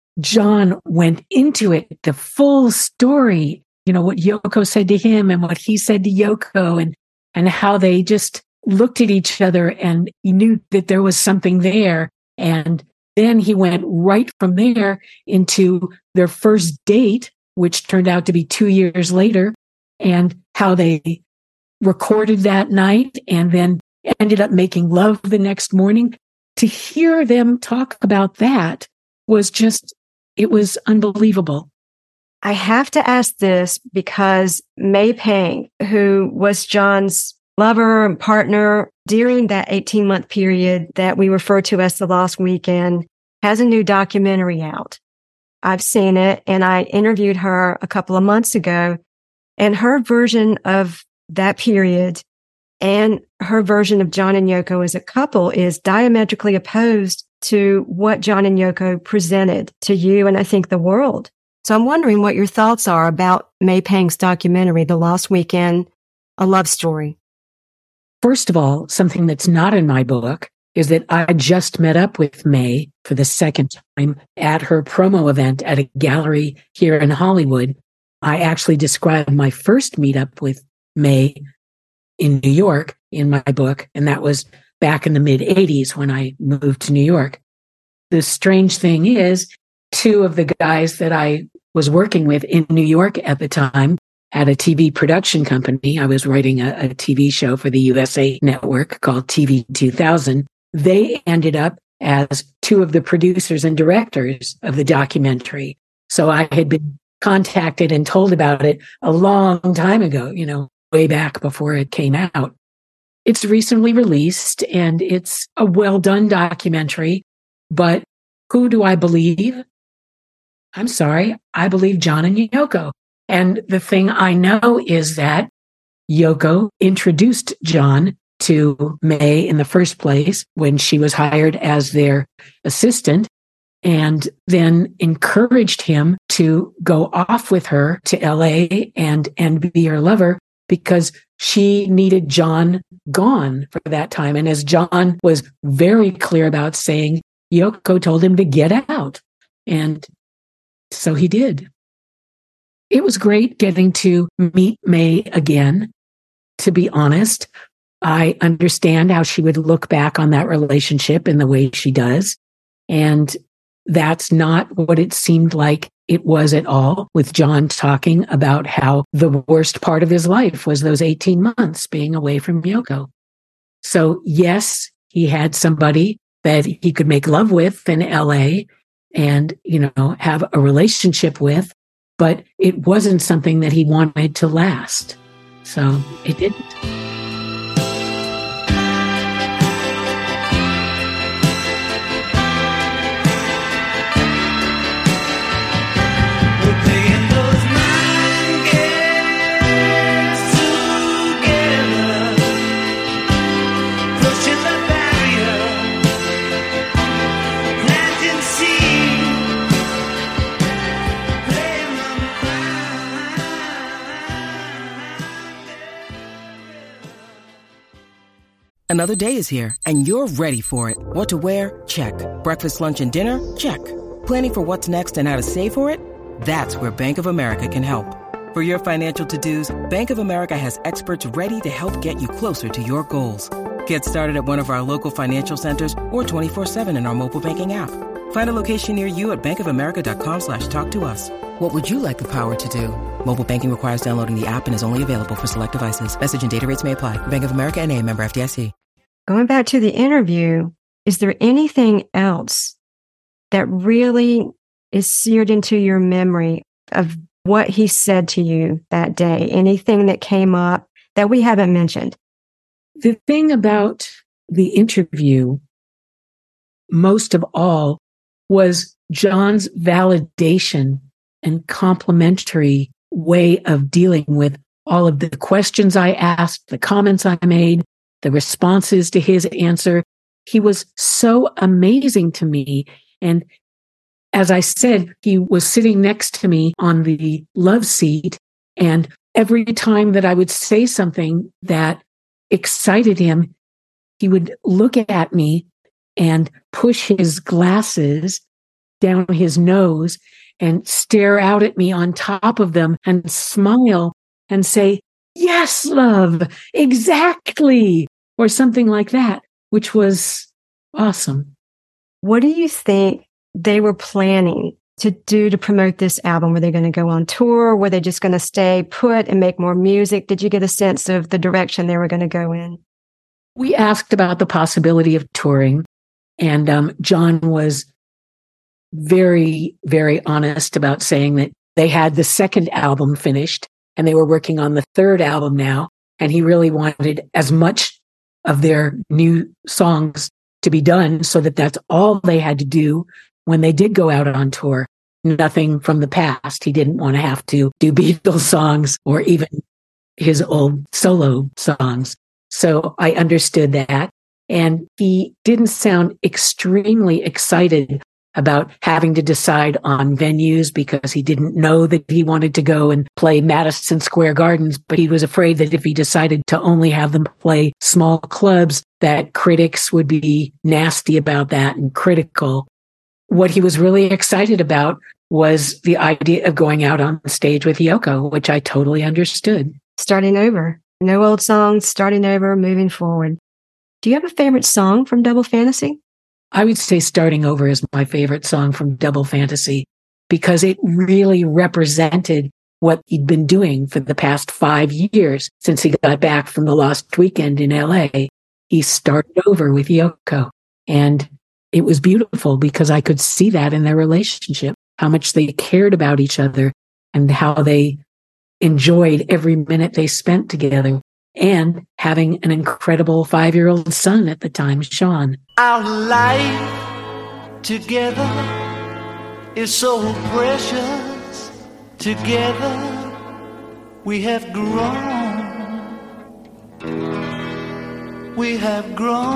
Speaker 9: John went into it, the full story, you know, what Yoko said to him and what he said to Yoko, and, and how they just looked at each other and he knew that there was something there. And then he went right from there into their first date, which turned out to be two years later, and how they recorded that night and then ended up making love the next morning. To hear them talk about that was just, it was unbelievable.
Speaker 8: I have to ask this because May Pang, who was John's lover and partner during that eighteen-month period that we refer to as the Lost Weekend, has a new documentary out. I've seen it, and I interviewed her a couple of months ago, and her version of that period and her version of John and Yoko as a couple is diametrically opposed to what John and Yoko presented to you and I think the world. So I'm wondering what your thoughts are about May Pang's documentary, The Lost Weekend, A Love Story.
Speaker 9: First of all, something that's not in my book is that I just met up with May for the second time at her promo event at a gallery here in Hollywood. I actually described my first meetup with May in New York in my book, and that was back in the mid eighties when I moved to New York. The strange thing is, two of the guys that I was working with in New York at the time at a T V production company, I was writing a, a T V show for the U S A network called T V two thousand. They ended up as two of the producers and directors of the documentary. So I had been contacted and told about it a long time ago, you know, way back before it came out. It's recently released and it's a well done documentary, but who do I believe? I'm sorry, I believe John and Yoko. And the thing I know is that Yoko introduced John to May in the first place when she was hired as their assistant, and then encouraged him to go off with her to L A and, and be her lover because she needed John gone for that time. And as John was very clear about saying, Yoko told him to get out. And so he did. It was great getting to meet May again. To be honest, I understand how she would look back on that relationship in the way she does. And that's not what it seemed like it was at all, with John talking about how the worst part of his life was those eighteen months being away from Yoko. So yes, he had somebody that he could make love with in L A and, you know, have a relationship with, but it wasn't something that he wanted to last. So it didn't.
Speaker 3: Another day is here, and you're ready for it. What to wear? Check. Breakfast, lunch, and dinner? Check. Planning for what's next and how to save for it? That's where Bank of America can help. For your financial to-dos, Bank of America has experts ready to help get you closer to your goals. Get started at one of our local financial centers or twenty-four seven in our mobile banking app. Find a location near you at bankofamerica.com slash talk to us. What would you like the power to do? Mobile banking requires downloading the app and is only available for select devices. Message and data rates may apply. Bank of America N A, member F D I C.
Speaker 8: Going back to the interview, is there anything else that really is seared into your memory of what he said to you that day? Anything that came up that we haven't mentioned?
Speaker 9: The thing about the interview, most of all, was John's validation and complimentary way of dealing with all of the questions I asked, the comments I made, the responses to his answer. He was so amazing to me. And as I said, he was sitting next to me on the love seat. And every time that I would say something that excited him, he would look at me and push his glasses down his nose and stare out at me on top of them and smile and say, "Yes, love, exactly," or something like that, which was awesome.
Speaker 8: What do you think they were planning to do to promote this album? Were they going to go on tour? Were they just going to stay put and make more music? Did you get a sense of the direction they were going to go in?
Speaker 9: We asked about the possibility of touring, and um, John was very, very honest about saying that they had the second album finished and they were working on the third album now. And he really wanted as much of their new songs to be done so that that's all they had to do when they did go out on tour. Nothing from the past. He didn't want to have to do Beatles songs or even his old solo songs. So I understood that. And he didn't sound extremely excited about having to decide on venues because he didn't know that he wanted to go and play Madison Square Gardens, but he was afraid that if he decided to only have them play small clubs, that critics would be nasty about that and critical. What he was really excited about was the idea of going out on stage with Yoko, which I totally understood.
Speaker 8: Starting over. No old songs, starting over, moving forward. Do you have a favorite song from Double Fantasy?
Speaker 9: I would say Starting Over is my favorite song from Double Fantasy because it really represented what he'd been doing for the past five years since he got back from the Lost Weekend in L A. He started over with Yoko. And it was beautiful because I could see that in their relationship, how much they cared about each other and how they enjoyed every minute they spent together, and having an incredible five-year-old son at the time, Sean.
Speaker 1: Our life together is so precious. Together we have grown. We have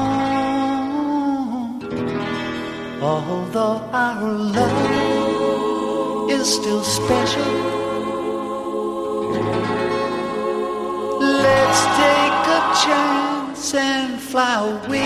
Speaker 1: grown. Although our love is still special, let's take a chance and fly away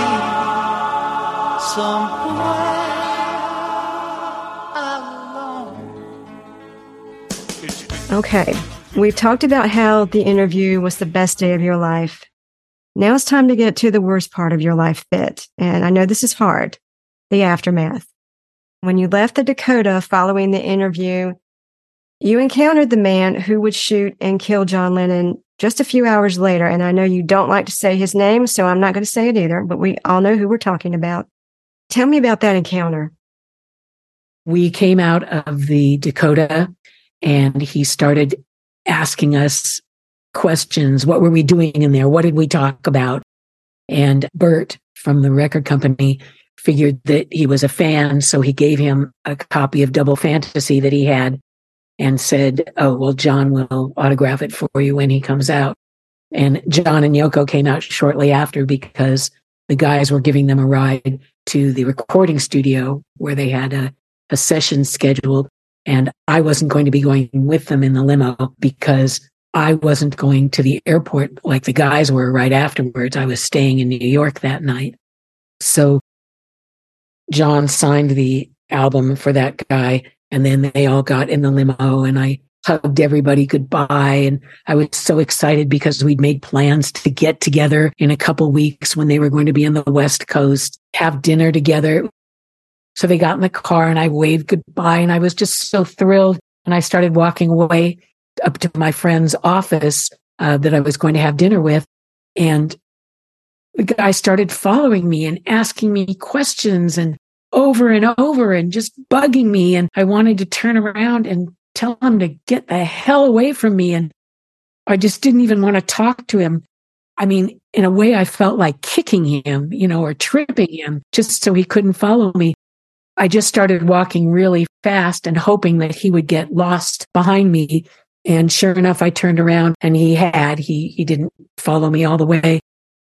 Speaker 1: somewhere alone.
Speaker 8: Okay, we've talked about how the interview was the best day of your life. Now it's time to get to the worst part of your life bit. And I know this is hard, the aftermath. When you left the Dakota following the interview, you encountered the man who would shoot and kill John Lennon just a few hours later. And I know you don't like to say his name, so I'm not going to say it either, but we all know who we're talking about. Tell me about that encounter.
Speaker 9: We came out of the Dakota and he started asking us questions. What were we doing in there? What did we talk about? And Bert from the record company figured that he was a fan, so he gave him a copy of Double Fantasy that he had and said, oh, well, John will autograph it for you when he comes out. And John and Yoko came out shortly after because the guys were giving them a ride to the recording studio where they had a, a session scheduled. And I wasn't going to be going with them in the limo because I wasn't going to the airport like the guys were right afterwards. I was staying in New York that night. So John signed the album for that guy, and then they all got in the limo and I hugged everybody goodbye. And I was so excited because we'd made plans to get together in a couple weeks when they were going to be on the West Coast, have dinner together. So they got in the car and I waved goodbye and I was just so thrilled. And I started walking away up to my friend's office uh, that I was going to have dinner with. And the guy started following me and asking me questions and over and over and just bugging me. And I wanted to turn around and tell him to get the hell away from me. And I just didn't even want to talk to him. I mean, in a way, I felt like kicking him, you know, or tripping him just so he couldn't follow me. I just started walking really fast and hoping that he would get lost behind me. And sure enough, I turned around and he had, he, he didn't follow me all the way.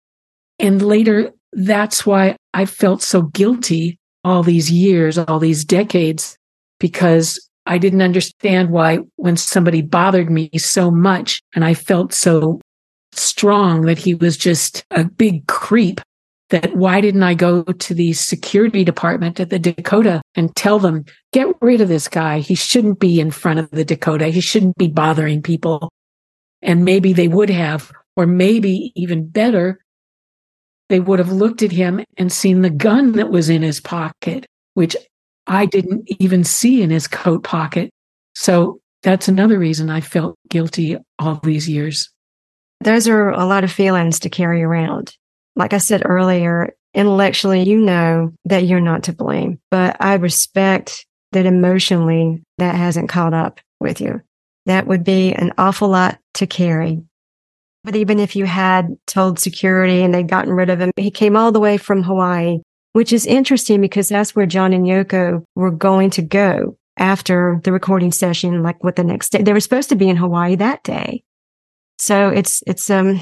Speaker 9: And later, that's why I felt so guilty all these years, all these decades, because I didn't understand why when somebody bothered me so much and I felt so strong that he was just a big creep, that why didn't I go to the security department at the Dakota and tell them, get rid of this guy. He shouldn't be in front of the Dakota. He shouldn't be bothering people. And maybe they would have, or maybe even better, they would have looked at him and seen the gun that was in his pocket, which I didn't even see in his coat pocket. So that's another reason I felt guilty all these years.
Speaker 8: Those are a lot of feelings to carry around. Like I said earlier, intellectually, you know that you're not to blame, but I respect that emotionally that hasn't caught up with you. That would be an awful lot to carry. But even if you had told security and they'd gotten rid of him, he came all the way from Hawaii, which is interesting because that's where John and Yoko were going to go after the recording session, like what the next day. They were supposed to be in Hawaii that day. So it's, it's, um,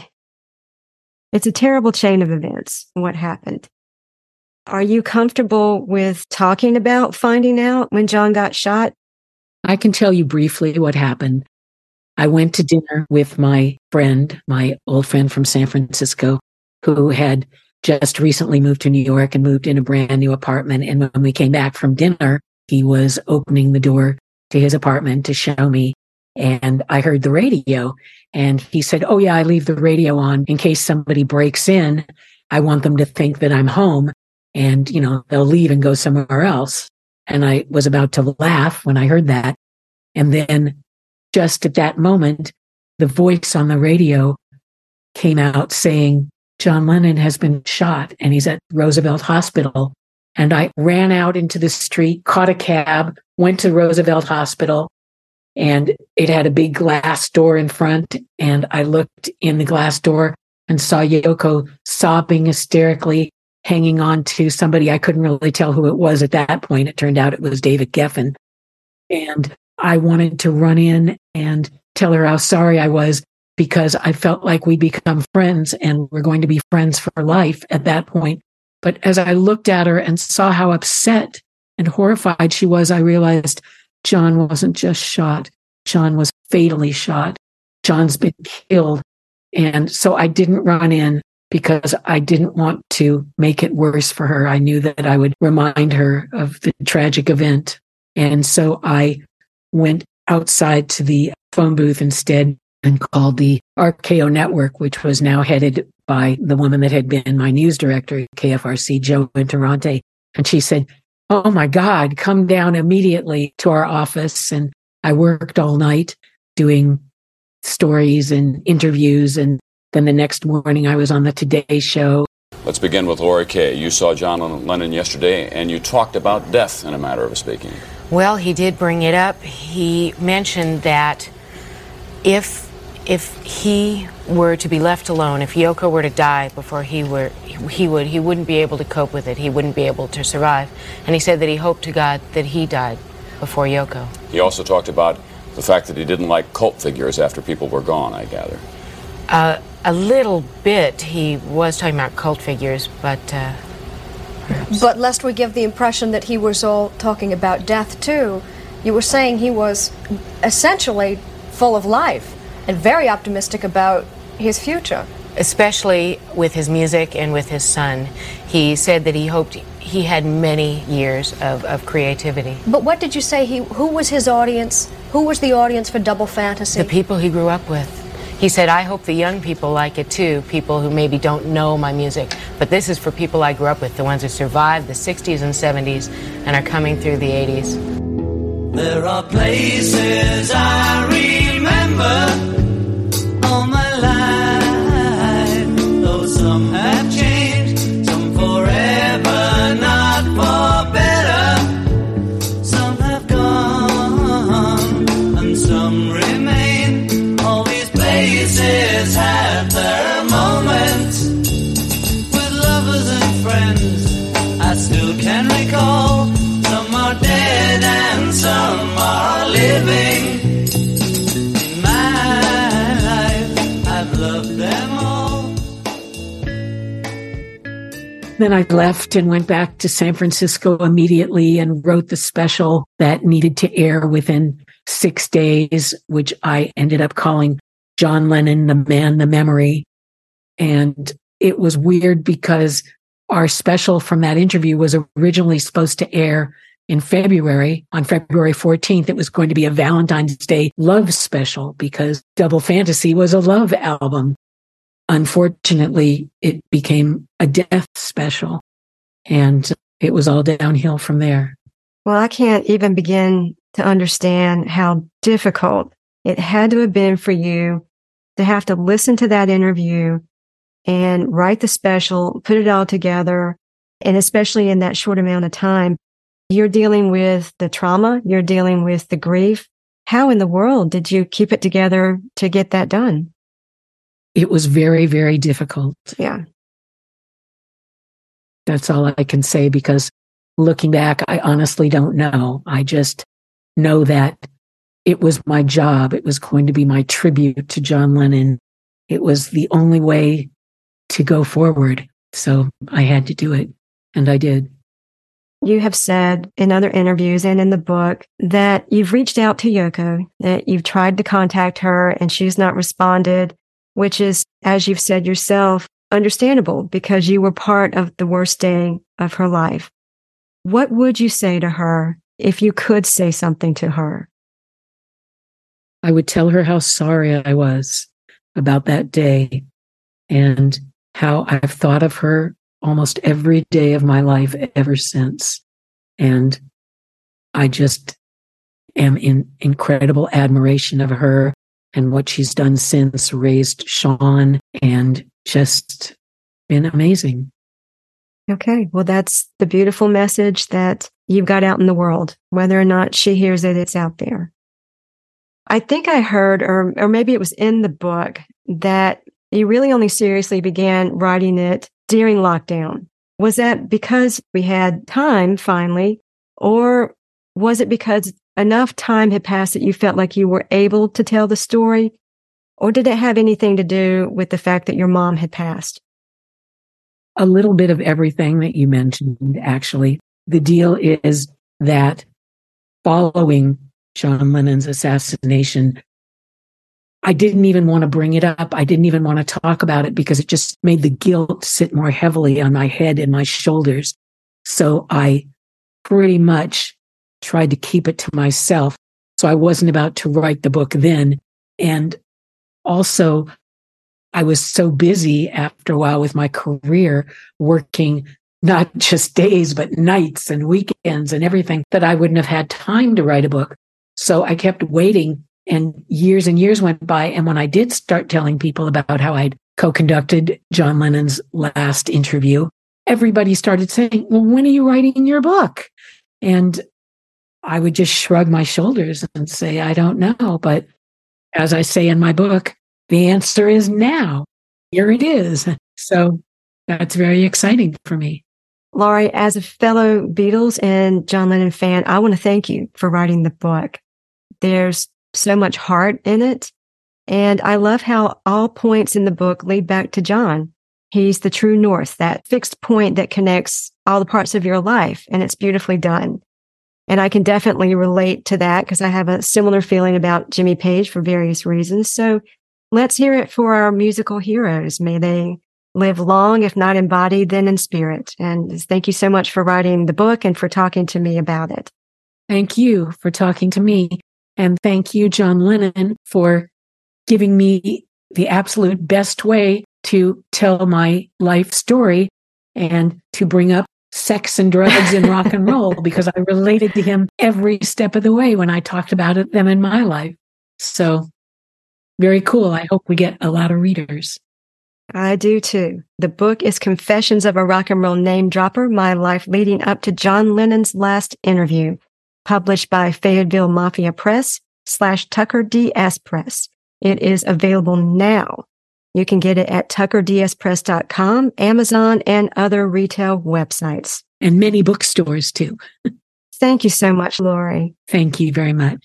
Speaker 8: it's a terrible chain of events, what happened. Are you comfortable with talking about finding out when John got shot?
Speaker 9: I can tell you briefly what happened. I went to dinner with my friend, my old friend from San Francisco, who had just recently moved to New York and moved in a brand new apartment. And when we came back from dinner, he was opening the door to his apartment to show me. And I heard the radio, and he said, oh yeah, I leave the radio on in case somebody breaks in. I want them to think that I'm home, and, you know, they'll leave and go somewhere else. And I was about to laugh when I heard that. And then just at that moment, the voice on the radio came out saying, John Lennon has been shot and he's at Roosevelt Hospital. And I ran out into the street, caught a cab, went to Roosevelt Hospital, and it had a big glass door in front. And I looked in the glass door and saw Yoko sobbing hysterically, hanging on to somebody. I couldn't really tell who it was at that point. It turned out it was David Geffen. And I wanted to run in and tell her how sorry I was, because I felt like we'd become friends and we're going to be friends for life at that point. But as I looked at her and saw how upset and horrified she was, I realized John wasn't just shot. John was fatally shot. John's been killed. And so I didn't run in because I didn't want to make it worse for her. I knew that I would remind her of the tragic event. And so I went outside to the phone booth instead and called the R K O network, which was now headed by the woman that had been my news director at K F R C, Jo Interrante. And she said, oh my God, come down immediately to our office. And I worked all night doing stories and interviews. And then the next morning I was on the Today Show.
Speaker 4: Let's begin with Laura Kay. You saw John Lennon yesterday and you talked about death in a matter of speaking.
Speaker 5: Well, he did bring it up. He mentioned that if if he were to be left alone, if Yoko were to die before he were, he would, he wouldn't be able to cope with it. He wouldn't be able to survive. And he said that he hoped to God that he died before Yoko.
Speaker 4: He also talked about the fact that he didn't like cult figures after people were gone, I gather.
Speaker 5: Uh, a little bit. He was talking about cult figures, but... Uh,
Speaker 22: But lest we give the impression that he was all talking about death, too, you were saying he was essentially full of life and very optimistic about his future.
Speaker 5: Especially with his music and with his son. He said that he hoped he had many years of, of creativity.
Speaker 22: But what did you say? He, who was his audience? Who was the audience for Double Fantasy?
Speaker 5: The people he grew up with. He said, I hope the young people like it too, people who maybe don't know my music. But this is for people I grew up with, the ones who survived the sixties and seventies and are coming through the eighties.
Speaker 1: There are places I remember all my life, though some have changed, some forever, not for better. Some have gone, and some remain. All these places have their moments with lovers and friends I still can recall. Some are dead and some are living. In my life, I've loved them all.
Speaker 9: Then I left and went back to San Francisco immediately and wrote the special that needed to air within six days, which I ended up calling John Lennon, the Man, the Memory. And it was weird because our special from that interview was originally supposed to air in February. On February fourteenth, it was going to be a Valentine's Day love special because Double Fantasy was a love album. Unfortunately, it became a death special, and it was all downhill from there.
Speaker 8: Well, I can't even begin to understand how difficult it had to have been for you to have to listen to that interview and write the special, put it all together, and especially in that short amount of time. You're dealing with the trauma, you're dealing with the grief. How in the world did you keep it together to get that done?
Speaker 9: It was very, very difficult.
Speaker 8: Yeah.
Speaker 9: That's all I can say, because looking back, I honestly don't know. I just know that it was my job. It was going to be my tribute to John Lennon. It was the only way to go forward. So I had to do it, and I did.
Speaker 8: You have said in other interviews and in the book that you've reached out to Yoko, that you've tried to contact her and she's not responded, which is, as you've said yourself, understandable because you were part of the worst day of her life. What would you say to her if you could say something to her?
Speaker 9: I would tell her how sorry I was about that day and how I've thought of her almost every day of my life ever since. And I just am in incredible admiration of her and what she's done since, raised Sean, and just been amazing.
Speaker 8: Okay, well, that's the beautiful message that you've got out in the world. Whether or not she hears it, it's out there. I think I heard, or or maybe it was in the book, that you really only seriously began writing it during lockdown. Was that because we had time finally, or was it because enough time had passed that you felt like you were able to tell the story? Or did it have anything to do with the fact that your mom had passed?
Speaker 9: A little bit of everything that you mentioned, actually. The deal is that following John Lennon's assassination, I didn't even want to bring it up. I didn't even want to talk about it because it just made the guilt sit more heavily on my head and my shoulders. So I pretty much tried to keep it to myself. So I wasn't about to write the book then. And also, I was so busy after a while with my career, working not just days, but nights and weekends and everything, that I wouldn't have had time to write a book. So I kept waiting, and years and years went by. And when I did start telling people about how I'd co-conducted John Lennon's last interview, everybody started saying, well, when are you writing your book? And I would just shrug my shoulders and say, I don't know. But as I say in my book, the answer is now. Here it is. So that's very exciting for me.
Speaker 8: Laurie, as a fellow Beatles and John Lennon fan, I want to thank you for writing the book. There's so much heart in it. And I love how all points in the book lead back to John. He's the true north, that fixed point that connects all the parts of your life. And it's beautifully done. And I can definitely relate to that because I have a similar feeling about Jimmy Page for various reasons. So let's hear it for our musical heroes. May they live long, if not in body, then in spirit. And thank you so much for writing the book and for talking to me about it.
Speaker 9: Thank you for talking to me. And thank you, John Lennon, for giving me the absolute best way to tell my life story and to bring up sex and drugs and rock and roll, because I related to him every step of the way when I talked about it, them in my life. So very cool. I hope we get a lot of readers.
Speaker 8: I do too. The book is Confessions of a Rock and Roll Name Dropper, My Life Leading Up to John Lennon's Last Interview, published by Fayetteville Mafia Press slash Tucker D S Press. It is available now. You can get it at tucker d s press dot com, Amazon, and other retail websites.
Speaker 9: And many bookstores too.
Speaker 8: Thank you so much, Laurie.
Speaker 9: Thank you very much.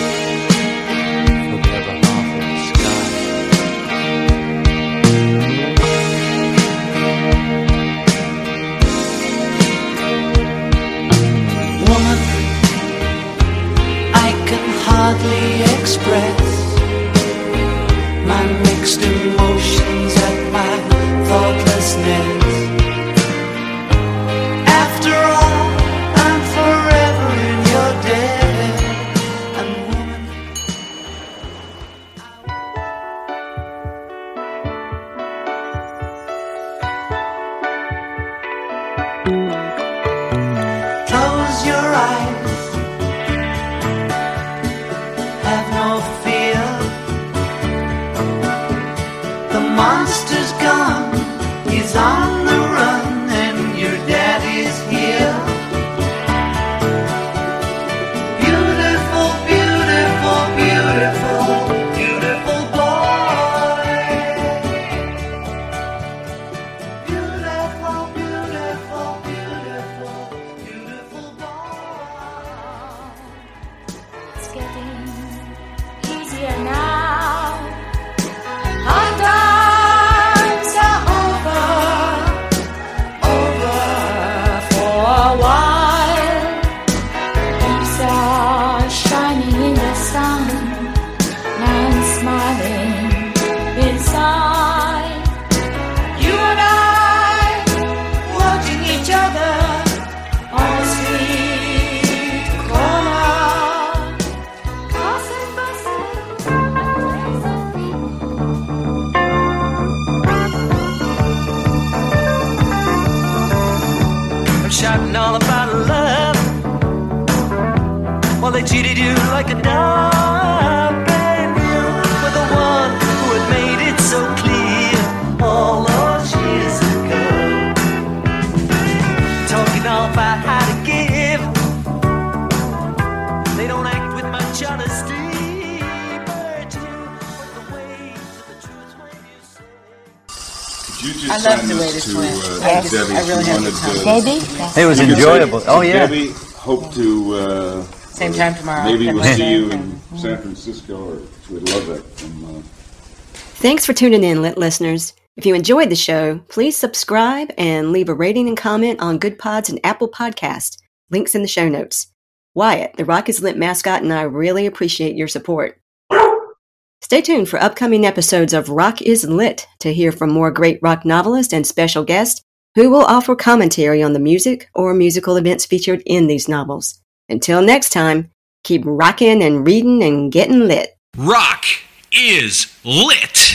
Speaker 1: Hardly express my mixed emotions at my thoughtlessness. After all, I'm forever in your debt. And woman, close your eyes. Have no fear. The monster's gone. He's on the run, and your daddy's here. Beautiful, beautiful, beautiful, beautiful boy. Beautiful, beautiful, beautiful, beautiful boy.
Speaker 2: It's getting easier now. Hard times are over, over for a while. Leaves are shining in the sun, and smiling inside. You and I watching each other on a sweet cold
Speaker 1: like a dime brand new, with the one who had made it so clear all those years ago. Talking all about how to give, they don't act with much honesty.
Speaker 6: You just
Speaker 7: I love the way
Speaker 6: this
Speaker 7: this
Speaker 6: to,
Speaker 7: went.
Speaker 6: uh,
Speaker 7: I just-
Speaker 6: Debbie.
Speaker 7: I really
Speaker 6: She
Speaker 7: had a
Speaker 6: wanted
Speaker 7: good time.
Speaker 6: to-
Speaker 7: Debbie?
Speaker 11: It was
Speaker 6: You could
Speaker 11: enjoyable.
Speaker 6: say,
Speaker 11: Oh, yeah.
Speaker 6: Debbie, hope to uh,
Speaker 7: Same time tomorrow.
Speaker 6: maybe we'll
Speaker 7: Definitely.
Speaker 6: see you in San Francisco, or we'd love that. And, uh,
Speaker 8: Thanks for tuning in, lit listeners. If you enjoyed the show, please subscribe and leave a rating and comment on Good Pods and Apple Podcast. Links in the show notes. Wyatt, the Rock is Lit mascot, and I really appreciate your support. Stay tuned for upcoming episodes of Rock is Lit to hear from more great rock novelists and special guests who will offer commentary on the music or musical events featured in these novels. Until next time, keep rocking and reading and getting lit.
Speaker 17: Rock is lit.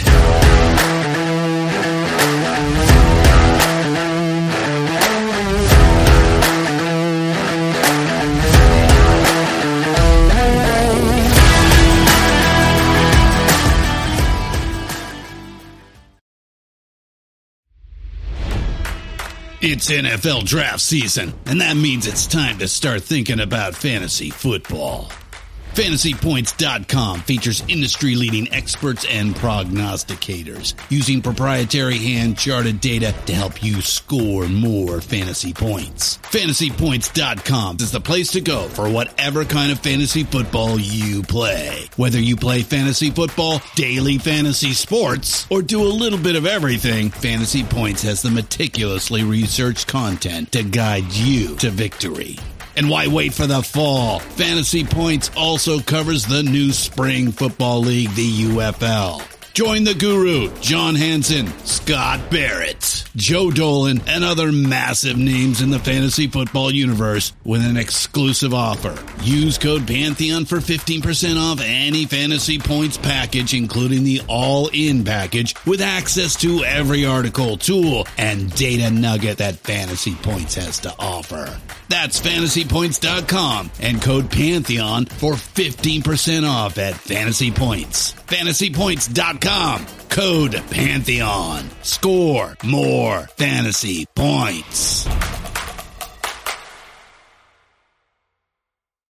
Speaker 17: It's N F L draft season, and that means it's time to start thinking about fantasy football. Fantasy Points dot com features industry-leading experts and prognosticators using proprietary hand-charted data to help you score more fantasy points. Fantasy Points dot com is the place to go for whatever kind of fantasy football you play. Whether you play fantasy football, daily fantasy sports, or do a little bit of everything, Fantasy Points has the meticulously researched content to guide you to victory. And why wait for the fall? Fantasy Points also covers the new spring football league, the U F L. Join the guru, John Hansen, Scott Barrett, Joe Dolan, and other massive names in the fantasy football universe with an exclusive offer. Use code Pantheon for fifteen percent off any Fantasy Points package, including the all-in package, with access to every article, tool, and data nugget that Fantasy Points has to offer. That's Fantasy Points dot com and code Pantheon for fifteen percent off at Fantasy Points. Fantasy Points dot com, code Pantheon. Score more fantasy points.